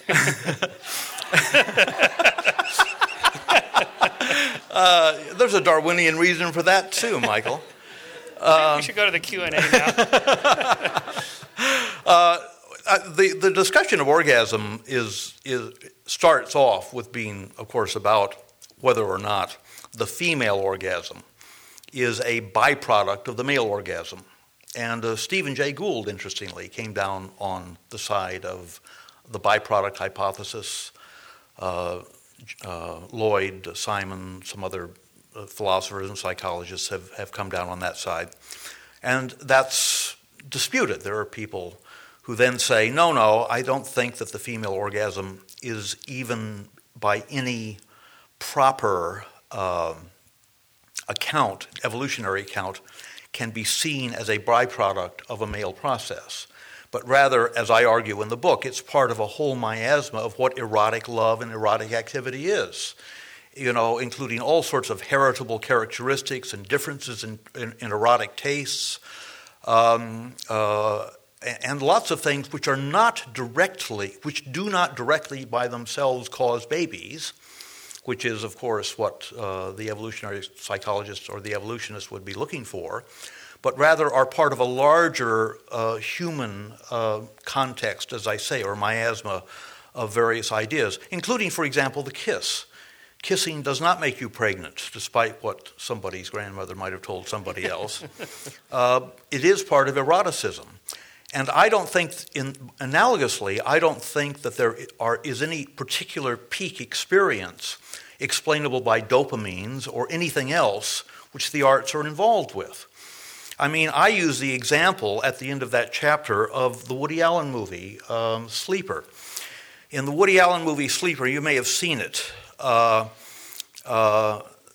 There's a Darwinian reason for that too, Michael. We should go to the Q&A now. The discussion of orgasm starts off with being, of course, about whether or not the female orgasm is a byproduct of the male orgasm. And Stephen Jay Gould, interestingly, came down on the side of the byproduct hypothesis. Lloyd, Simon, some other philosophers and psychologists have come down on that side. And that's disputed. There are people who then say, no, I don't think that the female orgasm is even by any proper evolutionary account, can be seen as a byproduct of a male process. But rather, as I argue in the book, it's part of a whole miasma of what erotic love and erotic activity is, including all sorts of heritable characteristics and differences in erotic tastes, and lots of things which do not directly by themselves cause babies, which is, of course, what the evolutionary psychologists or the evolutionists would be looking for, but rather are part of a larger human context, as I say, or miasma of various ideas, including, for example, the kiss. Kissing does not make you pregnant, despite what somebody's grandmother might have told somebody else. It is part of eroticism. And I don't think, analogously, I don't think that there is any particular peak experience explainable by dopamines or anything else which the arts are involved with. I mean, I use the example at the end of that chapter of the Woody Allen movie, Sleeper. In the Woody Allen movie, Sleeper, you may have seen it.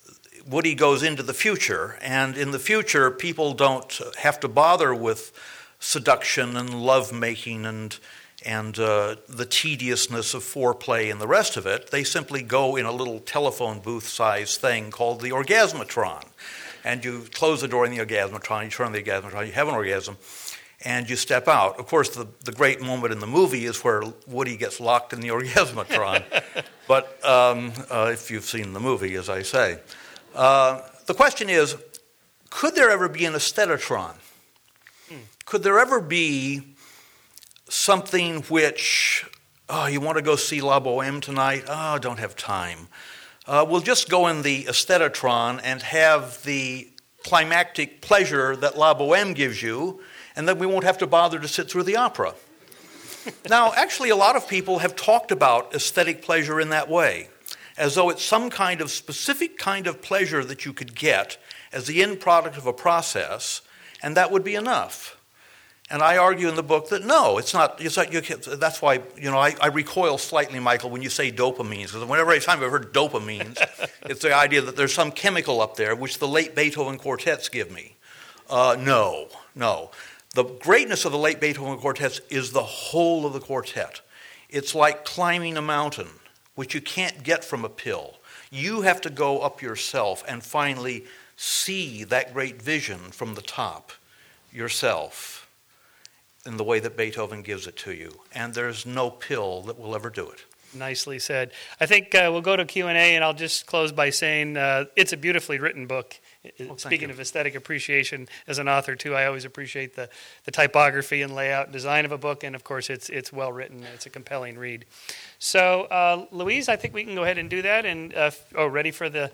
Woody goes into the future, and in the future, people don't have to bother with seduction and lovemaking and the tediousness of foreplay and the rest of it. They simply go in a little telephone booth-sized thing called the orgasmatron. And you close the door in the orgasmatron, you turn on the orgasmatron, you have an orgasm, and you step out. Of course, the great moment in the movie is where Woody gets locked in the orgasmatron. But if you've seen the movie, as I say. The question is, could there ever be an aesthetatron? Could there ever be something which, you want to go see La Boheme tonight? Oh, don't have time. We'll just go in the aesthetatron and have the climactic pleasure that La Boheme gives you, and then we won't have to bother to sit through the opera. Now, actually, a lot of people have talked about aesthetic pleasure in that way, as though it's some kind of specific kind of pleasure that you could get as the end product of a process, and that would be enough. And I argue in the book that no, it's not. That's why I recoil slightly, Michael, when you say dopamines, because every time I've heard dopamines, it's the idea that there's some chemical up there which the late Beethoven quartets give me. No. The greatness of the late Beethoven quartets is the whole of the quartet. It's like climbing a mountain, which you can't get from a pill. You have to go up yourself and finally see that great vision from the top yourself in the way that Beethoven gives it to you. And there's no pill that will ever do it. Nicely said. I think we'll go to Q&A, and I'll just close by saying it's a beautifully written book. Speaking of aesthetic appreciation as an author, too, I always appreciate the typography and layout and design of a book, and, of course, it's well written. It's a compelling read. So, Louise, I think we can go ahead and do that. And ready for the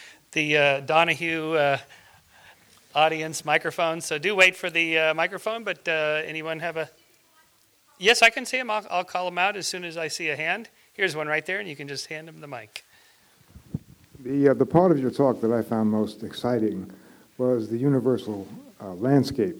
Donahue audience microphone. So do wait for the microphone, but anyone have a... Yes, I can see him. I'll call him out as soon as I see a hand. Here's one right there, and you can just hand him the mic. The part of your talk that I found most exciting was the universal landscape.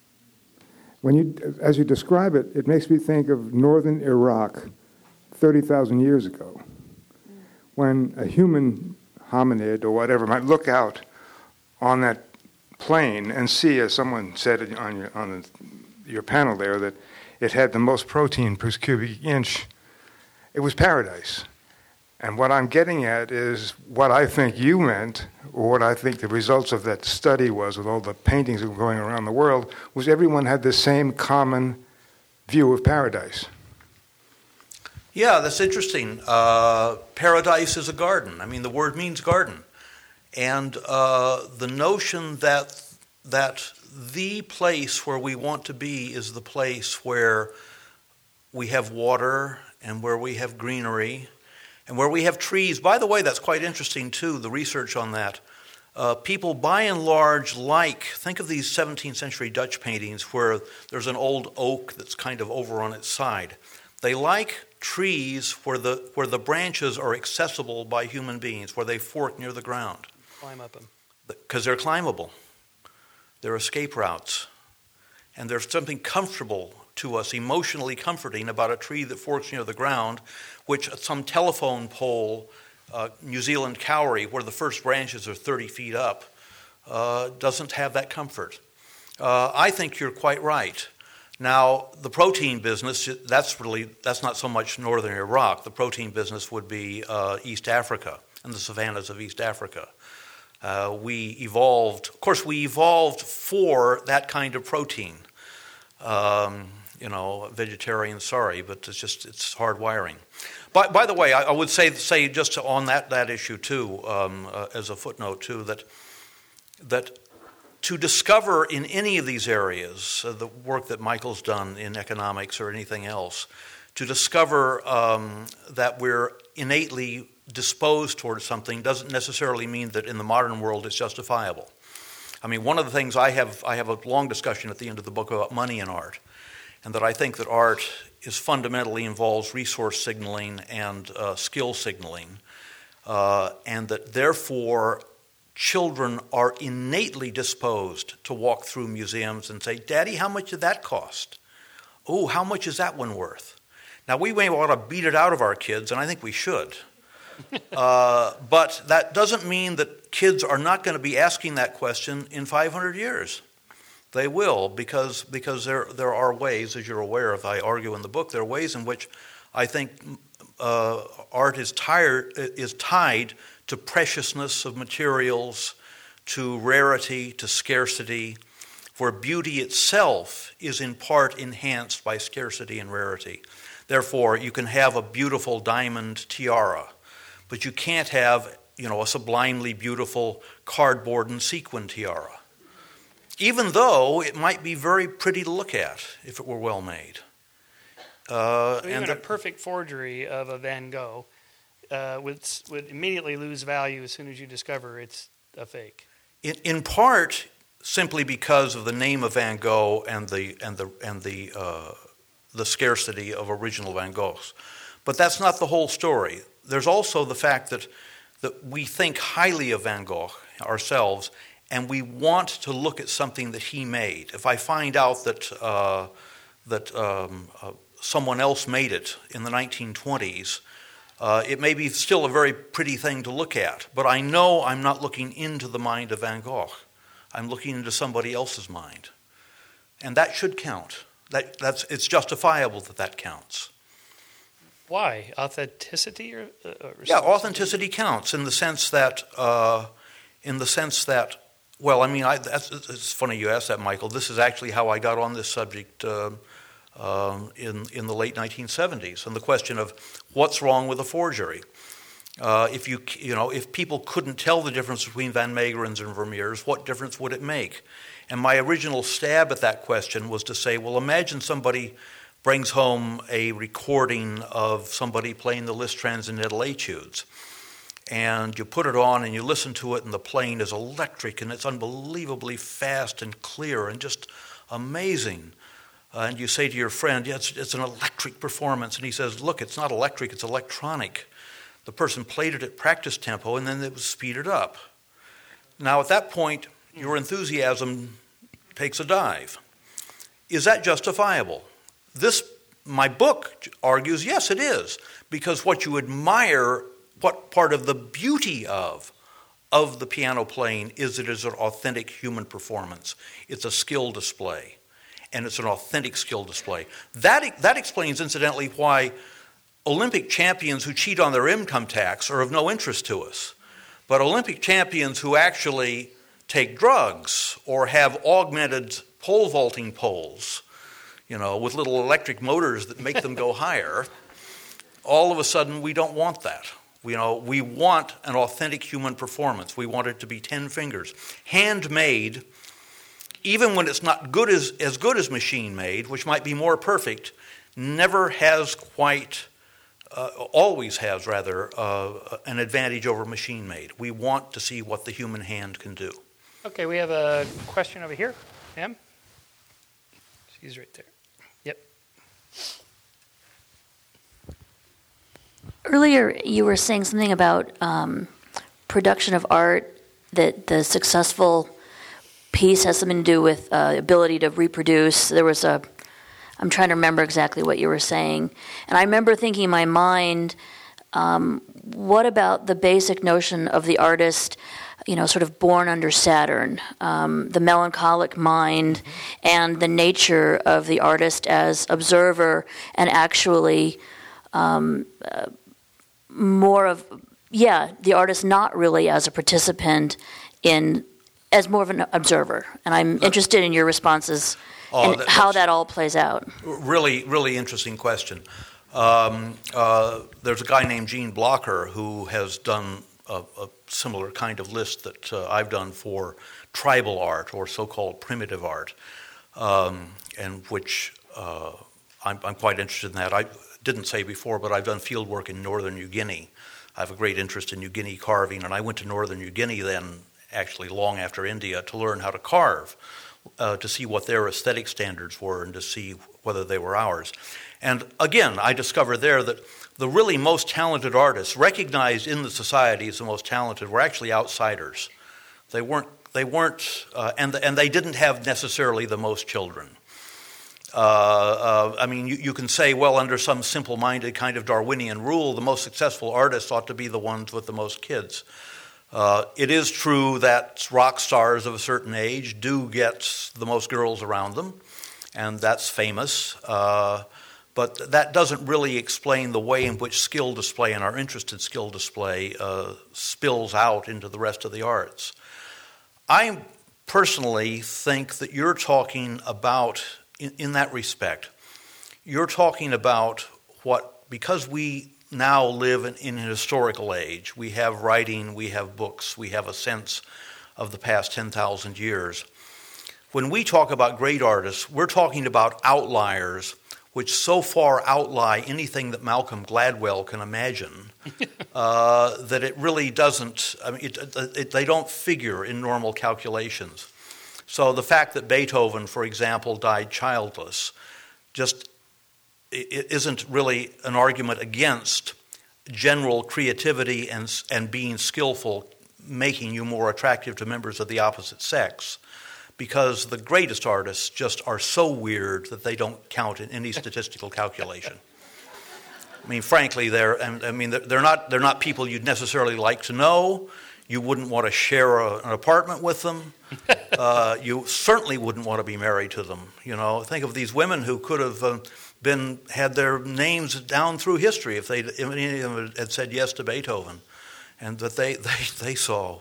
As you describe it, it makes me think of northern Iraq 30,000 years ago, when a human hominid or whatever might look out on that plain and see, as someone said on your panel there, that it had the most protein per cubic inch. It was paradise. And what I'm getting at is what I think you meant, or what I think the results of that study was, with all the paintings that were going around the world, was everyone had the same common view of paradise. Yeah, that's interesting. Paradise is a garden. I mean, the word means garden. And the notion that the place where we want to be is the place where we have water and where we have greenery and where we have trees. By the way, that's quite interesting, too, the research on that. People, by and large, think of these 17th century Dutch paintings where there's an old oak that's kind of over on its side. They like trees where the branches are accessible by human beings, where they fork near the ground. Climb up them. Because they're climbable. They're escape routes. And there's something comfortable to us, emotionally comforting, about a tree that forks near the ground, which some telephone pole, New Zealand kauri, where the first branches are 30 feet up, doesn't have that comfort. I think you're quite right. Now, the protein business, that's not so much northern Iraq. The protein business would be East Africa and the savannas of East Africa. We evolved for that kind of protein. Vegetarian, sorry, but it's hard wiring. By the way, I would say just on that issue too, as a footnote too, that to discover in any of these areas, the work that Michael's done in economics or anything else, to discover that we're innately disposed towards something doesn't necessarily mean that in the modern world it's justifiable. I mean, one of the things I have a long discussion at the end of the book about money and art, and that I think that art is fundamentally involves resource signaling and skill signaling, and that therefore children are innately disposed to walk through museums and say, "Daddy, how much did that cost? Oh, how much is that one worth?" Now, we may want to beat it out of our kids, and I think we should. But that doesn't mean that kids are not going to be asking that question in 500 years. They will, because there are ways, as you're aware of, I argue in the book, there are ways in which I think art is tied to preciousness of materials, to rarity, to scarcity, for beauty itself is in part enhanced by scarcity and rarity. Therefore, you can have a beautiful diamond tiara, but you can't have, a sublimely beautiful cardboard and sequin tiara, even though it might be very pretty to look at if it were well made. Even a perfect forgery of a Van Gogh would immediately lose value as soon as you discover it's a fake. In part, simply because of the name of Van Gogh and the scarcity of original Van Goghs, but that's not the whole story. There's also the fact that we think highly of Van Gogh ourselves, and we want to look at something that he made. If I find out that someone else made it in the 1920s, it may be still a very pretty thing to look at, but I know I'm not looking into the mind of Van Gogh. I'm looking into somebody else's mind. And that should count. It's justifiable that counts. Why? Authenticity? Yeah, authenticity counts in the sense that, well, I mean, it's funny you asked that, Michael. This is actually how I got on this subject in the late 1970s, and the question of what's wrong with a forgery. If people couldn't tell the difference between Van Meegerens and Vermeers, what difference would it make? And my original stab at that question was to say, well, imagine somebody brings home a recording of somebody playing the Liszt Transcendental Etudes, and you put it on and you listen to it, and the playing is electric, and it's unbelievably fast and clear and just amazing. And you say to your friend, yeah, it's an electric performance. And he says, look, it's not electric, it's electronic. The person played it at practice tempo, and then it was speeded up. Now, at that point, your enthusiasm takes a dive. Is that justifiable? My book argues, yes, it is, because what you admire, what part of the beauty of the piano playing is it is an authentic human performance. It's a skill display, and it's an authentic skill display. That explains, incidentally, why Olympic champions who cheat on their income tax are of no interest to us. But Olympic champions who actually take drugs or have augmented pole vaulting poles, with little electric motors that make them go higher, all of a sudden we don't want that. We want an authentic human performance. We want it to be 10 fingers. Handmade, even when it's not as good as machine-made, which might be more perfect, never has quite, always has rather, an advantage over machine-made. We want to see what the human hand can do. Okay, we have a question over here. Ma'am? She's right there. Yep. Earlier, you were saying something about production of art, that the successful piece has something to do with ability to reproduce. I'm trying to remember exactly what you were saying. And I remember thinking in my mind, what about the basic notion of the artist, sort of born under Saturn, the melancholic mind, and the nature of the artist as observer, and actually more of, the artist not really as a participant as more of an observer. And I'm interested in your responses and how that all plays out. Really, really interesting question. There's a guy named Gene Blocker who has done a similar kind of list that I've done for tribal art or so-called primitive art, and which I'm quite interested in that. I didn't say before, but I've done field work in northern New Guinea. I have a great interest in New Guinea carving, and I went to northern New Guinea then, actually long after India, to learn how to carve, to see what their aesthetic standards were and to see whether they were ours. And again, I discovered there that the really most talented artists, recognized in the society as the most talented, were actually outsiders. They weren't, and they didn't have necessarily the most children. I mean, you can say, well, under some simple-minded kind of Darwinian rule, the most successful artists ought to be the ones with the most kids. It is true that rock stars of a certain age do get the most girls around them, and that's famous. But that doesn't really explain the way in which skill display and our interest in skill display spills out into the rest of the arts. I personally think that you're talking about, in that respect, you're talking about what, because we now live in an historical age, we have writing, we have books, we have a sense of the past 10,000 years. When we talk about great artists, we're talking about outliers which so far outlie anything that Malcolm Gladwell can imagine that it really doesn't, I mean, they don't figure in normal calculations. So the fact that Beethoven, for example, died childless just it isn't really an argument against general creativity and being skillful, making you more attractive to members of the opposite sex, because the greatest artists just are so weird that they don't count in any statistical calculation. I mean, frankly, they're not people you'd necessarily like to know. You wouldn't want to share an apartment with them. You certainly wouldn't want to be married to them. You know, think of these women who could have had their names down through history if any of them had said yes to Beethoven, and that they saw.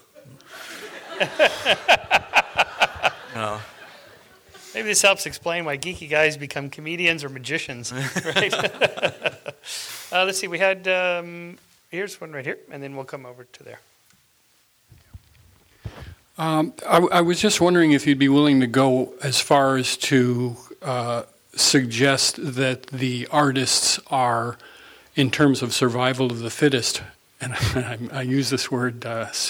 Maybe this helps explain why geeky guys become comedians or magicians, right? Let's see. We had here's one right here, and then we'll come over to there. I was just wondering if you'd be willing to go as far as to suggest that the artists are, in terms of survival of the fittest, and I use this word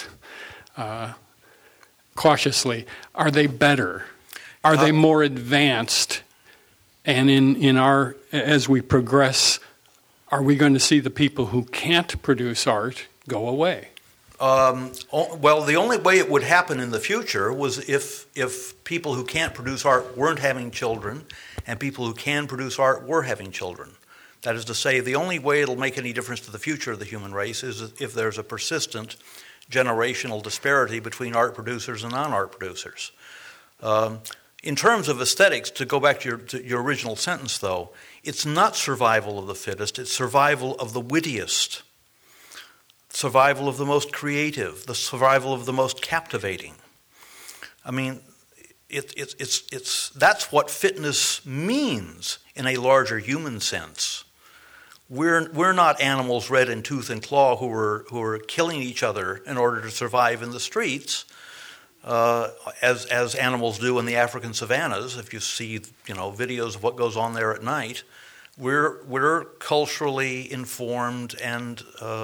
cautiously, are they better? Are they more advanced? And in our, as we progress, are we going to see the people who can't produce art go away? Well, the only way it would happen in the future was if people who can't produce art weren't having children and people who can produce art were having children. That is to say, the only way it'll make any difference to the future of the human race is if there's a persistent generational disparity between art producers and non-art producers. In terms of aesthetics, to go back to your original sentence, though, it's not survival of the fittest, it's survival of the wittiest, survival of the most creative, the survival of the most captivating. I mean, it's that's what fitness means in a larger human sense. We're not animals red in tooth and claw who are killing each other in order to survive in the streets, as animals do in the African savannas. If you see videos of what goes on there at night, we're culturally informed and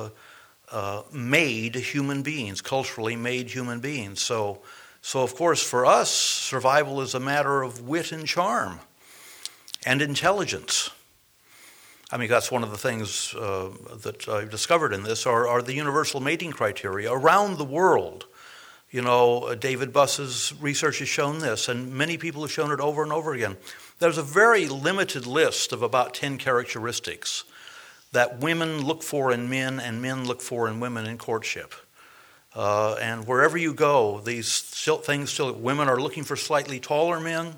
made human beings, culturally made human beings. So of course for us, survival is a matter of wit and charm and intelligence. I mean, that's one of the things that I've discovered in this are the universal mating criteria around the world. David Buss's research has shown this, and many people have shown it over and over again. There's a very limited list of about 10 characteristics that women look for in men and men look for in women in courtship. And wherever you go, these things still, women are looking for slightly taller men.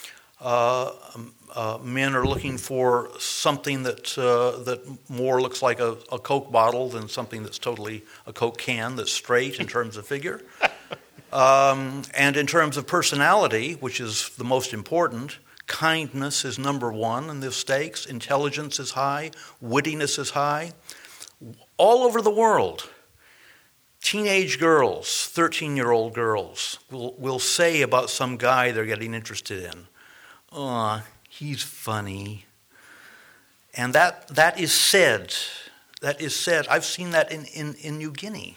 Men are looking for something that more looks like a Coke bottle than something that's totally a Coke can that's straight in terms of figure. And in terms of personality, which is the most important, kindness is number one in the stakes. Intelligence is high. Wittiness is high. All over the world, teenage girls, 13-year-old girls, will say about some guy they're getting interested in, "Oh, he's funny." And that is said. That is said. I've seen that in New Guinea.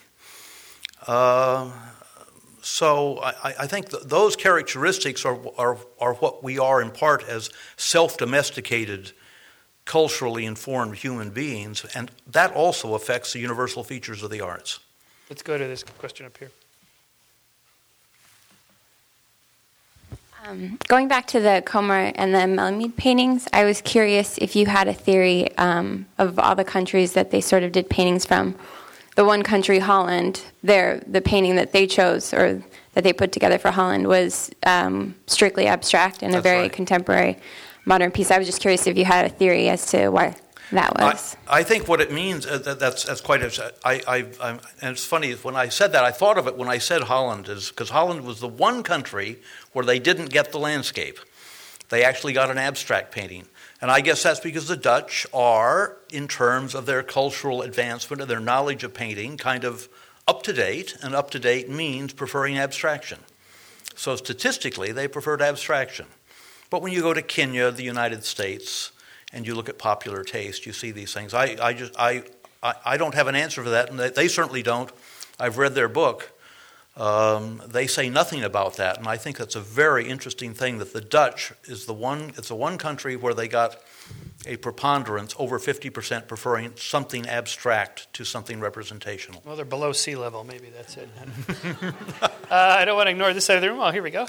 So I think those characteristics are what we are in part as self-domesticated, culturally informed human beings, and that also affects the universal features of the arts. Let's go to this question up here. Going back to the Comer and the Melamede paintings, I was curious if you had a theory of all the countries that they sort of did paintings from. The one country, Holland, the painting that they chose or that they put together for Holland was strictly abstract and a very contemporary modern piece. I was just curious if you had a theory as to why that was. I think what it means, that's quite, and it's funny, when I said that, I thought of it when I said Holland, is because Holland was the one country where they didn't get the landscape. They actually got an abstract painting. And I guess that's because the Dutch are, in terms of their cultural advancement and their knowledge of painting, kind of up-to-date, and up-to-date means preferring abstraction. So statistically, they preferred abstraction. But when you go to Kenya, the United States, and you look at popular taste, you see these things. I don't have an answer for that, and they certainly don't. I've read their book. They say nothing about that, and I think that's a very interesting thing that the Dutch is it's the one country where they got a preponderance, over 50% preferring something abstract to something representational. Well, they're below sea level, maybe that's it. I don't want to ignore this side of the room. Oh, here we go.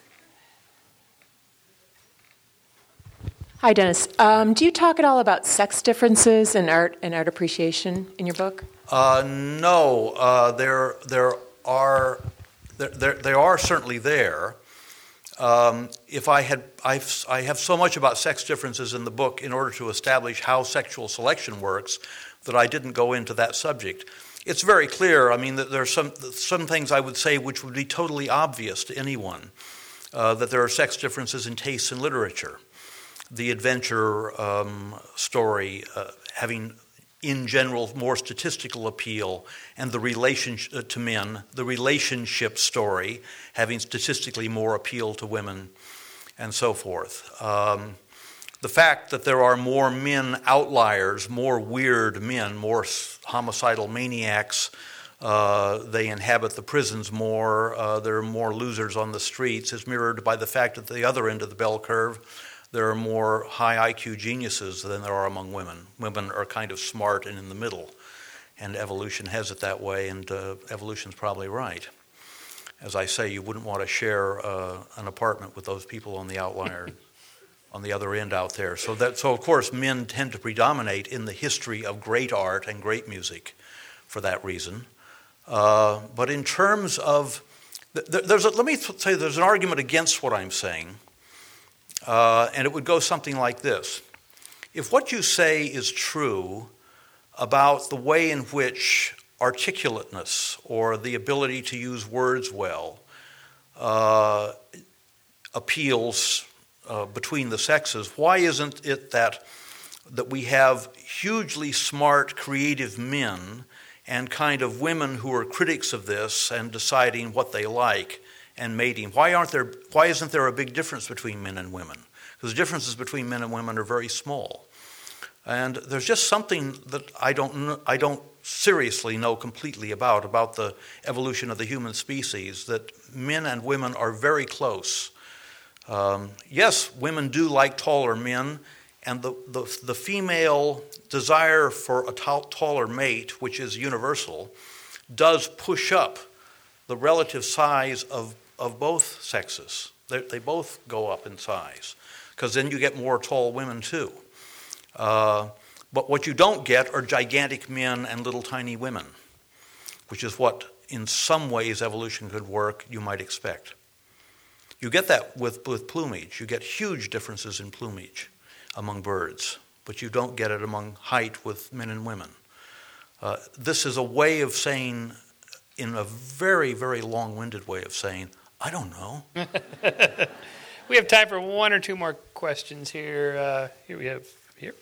Hi, Dennis. Do you talk at all about sex differences in art and art appreciation in your book? No, there are certainly there. I have so much about sex differences in the book in order to establish how sexual selection works that I didn't go into that subject. It's very clear. I mean, that there are some things I would say which would be totally obvious to anyone, that there are sex differences in tastes in literature. The adventure story having, in general, more statistical appeal, and the relationship to men, the relationship story having statistically more appeal to women, and so forth. The fact that there are more men outliers, more weird men, more homicidal maniacs, they inhabit the prisons more, there are more losers on the streets, is mirrored by the fact that at the other end of the bell curve, there are more high IQ geniuses than there are among women. Women are kind of smart and in the middle, and evolution has it that way, and evolution's probably right. As I say, you wouldn't want to share an apartment with those people on the outlier, on the other end out there. So of course, men tend to predominate in the history of great art and great music for that reason. But in terms of, let me say there's an argument against what I'm saying. And it would go something like this. If what you say is true about the way in which articulateness or the ability to use words well appeals between the sexes, why isn't it that we have hugely smart, creative men and kind of women who are critics of this and deciding what they like and mating? Why isn't there a big difference between men and women? Because the differences between men and women are very small. And there's just something that I don't seriously know completely about the evolution of the human species, that men and women are very close. Yes, women do like taller men, and the female desire for a taller mate, which is universal, does push up the relative size of both sexes. They both go up in size, because then you get more tall women too. But what you don't get are gigantic men and little tiny women, which is what, in some ways, evolution could work, you might expect. You get that with plumage. You get huge differences in plumage among birds, but you don't get it among height with men and women. This is a way of saying, in a very, very long-winded way of saying, I don't know. We have time for one or two more questions here. Here we have.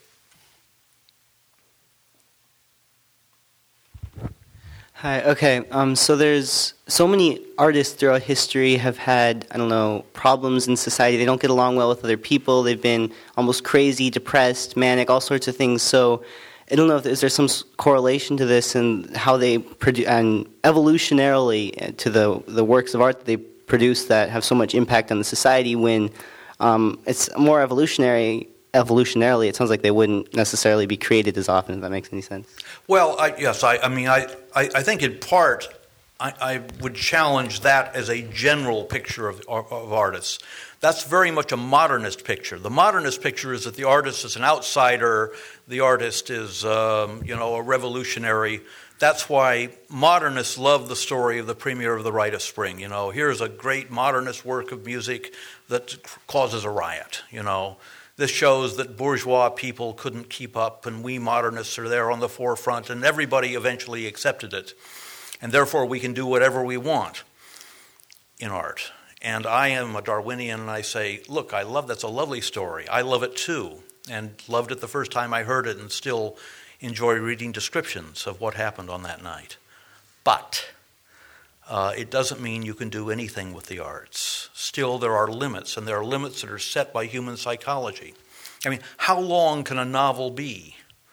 Hi, okay. So there's so many artists throughout history have had, problems in society. They don't get along well with other people. They've been almost crazy, depressed, manic, all sorts of things. So I don't know if is there some correlation to this and how they produce, and evolutionarily to the works of art that they produce that have so much impact on the society when it's more evolutionarily, it sounds like they wouldn't necessarily be created as often, if that makes any sense. Well, yes, I think in part I would challenge that as a general picture of artists. That's very much a modernist picture. The modernist picture is that the artist is an outsider, the artist is, a revolutionary. That's why modernists love the story of the premiere of The Rite of Spring. Here's a great modernist work of music that causes a riot, This shows that bourgeois people couldn't keep up, and we modernists are there on the forefront, and everybody eventually accepted it. And therefore, we can do whatever we want in art. And I am a Darwinian, and I say, look, that's a lovely story. I love it too, and loved it the first time I heard it, and still enjoy reading descriptions of what happened on that night. But it doesn't mean you can do anything with the arts. Still, there are limits, and there are limits that are set by human psychology. I mean, how long can a novel be?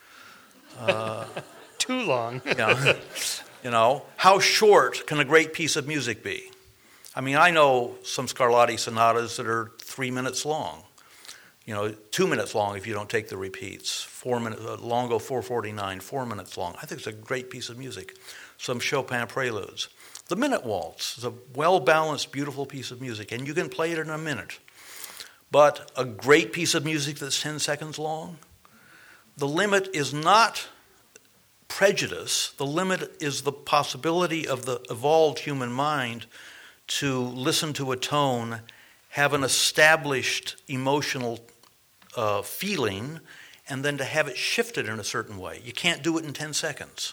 Too long. How short can a great piece of music be? I mean, I know some Scarlatti sonatas that are 3 minutes long. 2 minutes long if you don't take the repeats. 4 minutes, Longo 449, 4 minutes long. I think it's a great piece of music. Some Chopin preludes. The Minute Waltz is a well-balanced, beautiful piece of music, and you can play it in a minute. But a great piece of music that's 10 seconds long, the limit is not prejudice. The limit is the possibility of the evolved human mind to listen to a tone, have an established emotional feeling, and then to have it shifted in a certain way. You can't do it in 10 seconds.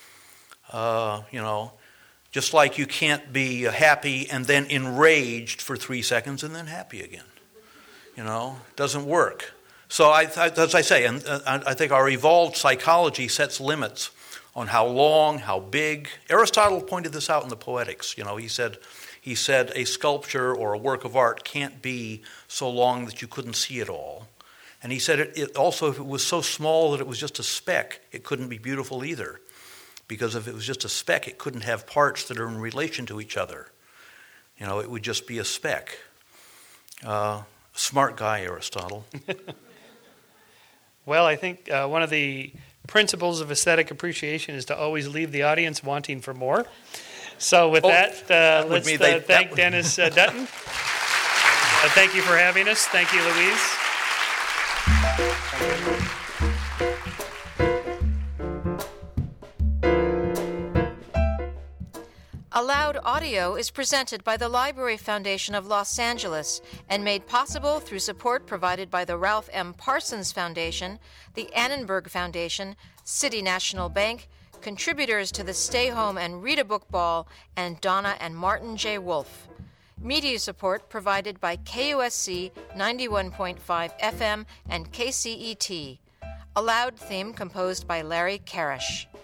Just like you can't be happy and then enraged for 3 seconds and then happy again. It doesn't work. So as I say, and I think our evolved psychology sets limits on how long, how big. Aristotle pointed this out in the Poetics. He said a sculpture or a work of art can't be so long that you couldn't see it all. And he said it also, if it was so small that it was just a speck, it couldn't be beautiful either. Because if it was just a speck, it couldn't have parts that are in relation to each other. It would just be a speck. Smart guy, Aristotle. Well, I think one of the principles of aesthetic appreciation is to always leave the audience wanting for more. So with let's thank Dennis Dutton. Thank you for having us. Thank you, Louise. Aloud Audio is presented by the Library Foundation of Los Angeles and made possible through support provided by the Ralph M. Parsons Foundation, the Annenberg Foundation, City National Bank, contributors to the Stay Home and Read a Book Ball, and Donna and Martin J. Wolfe. Media support provided by KUSC 91.5 FM and KCET. A Loud theme composed by Larry Karish.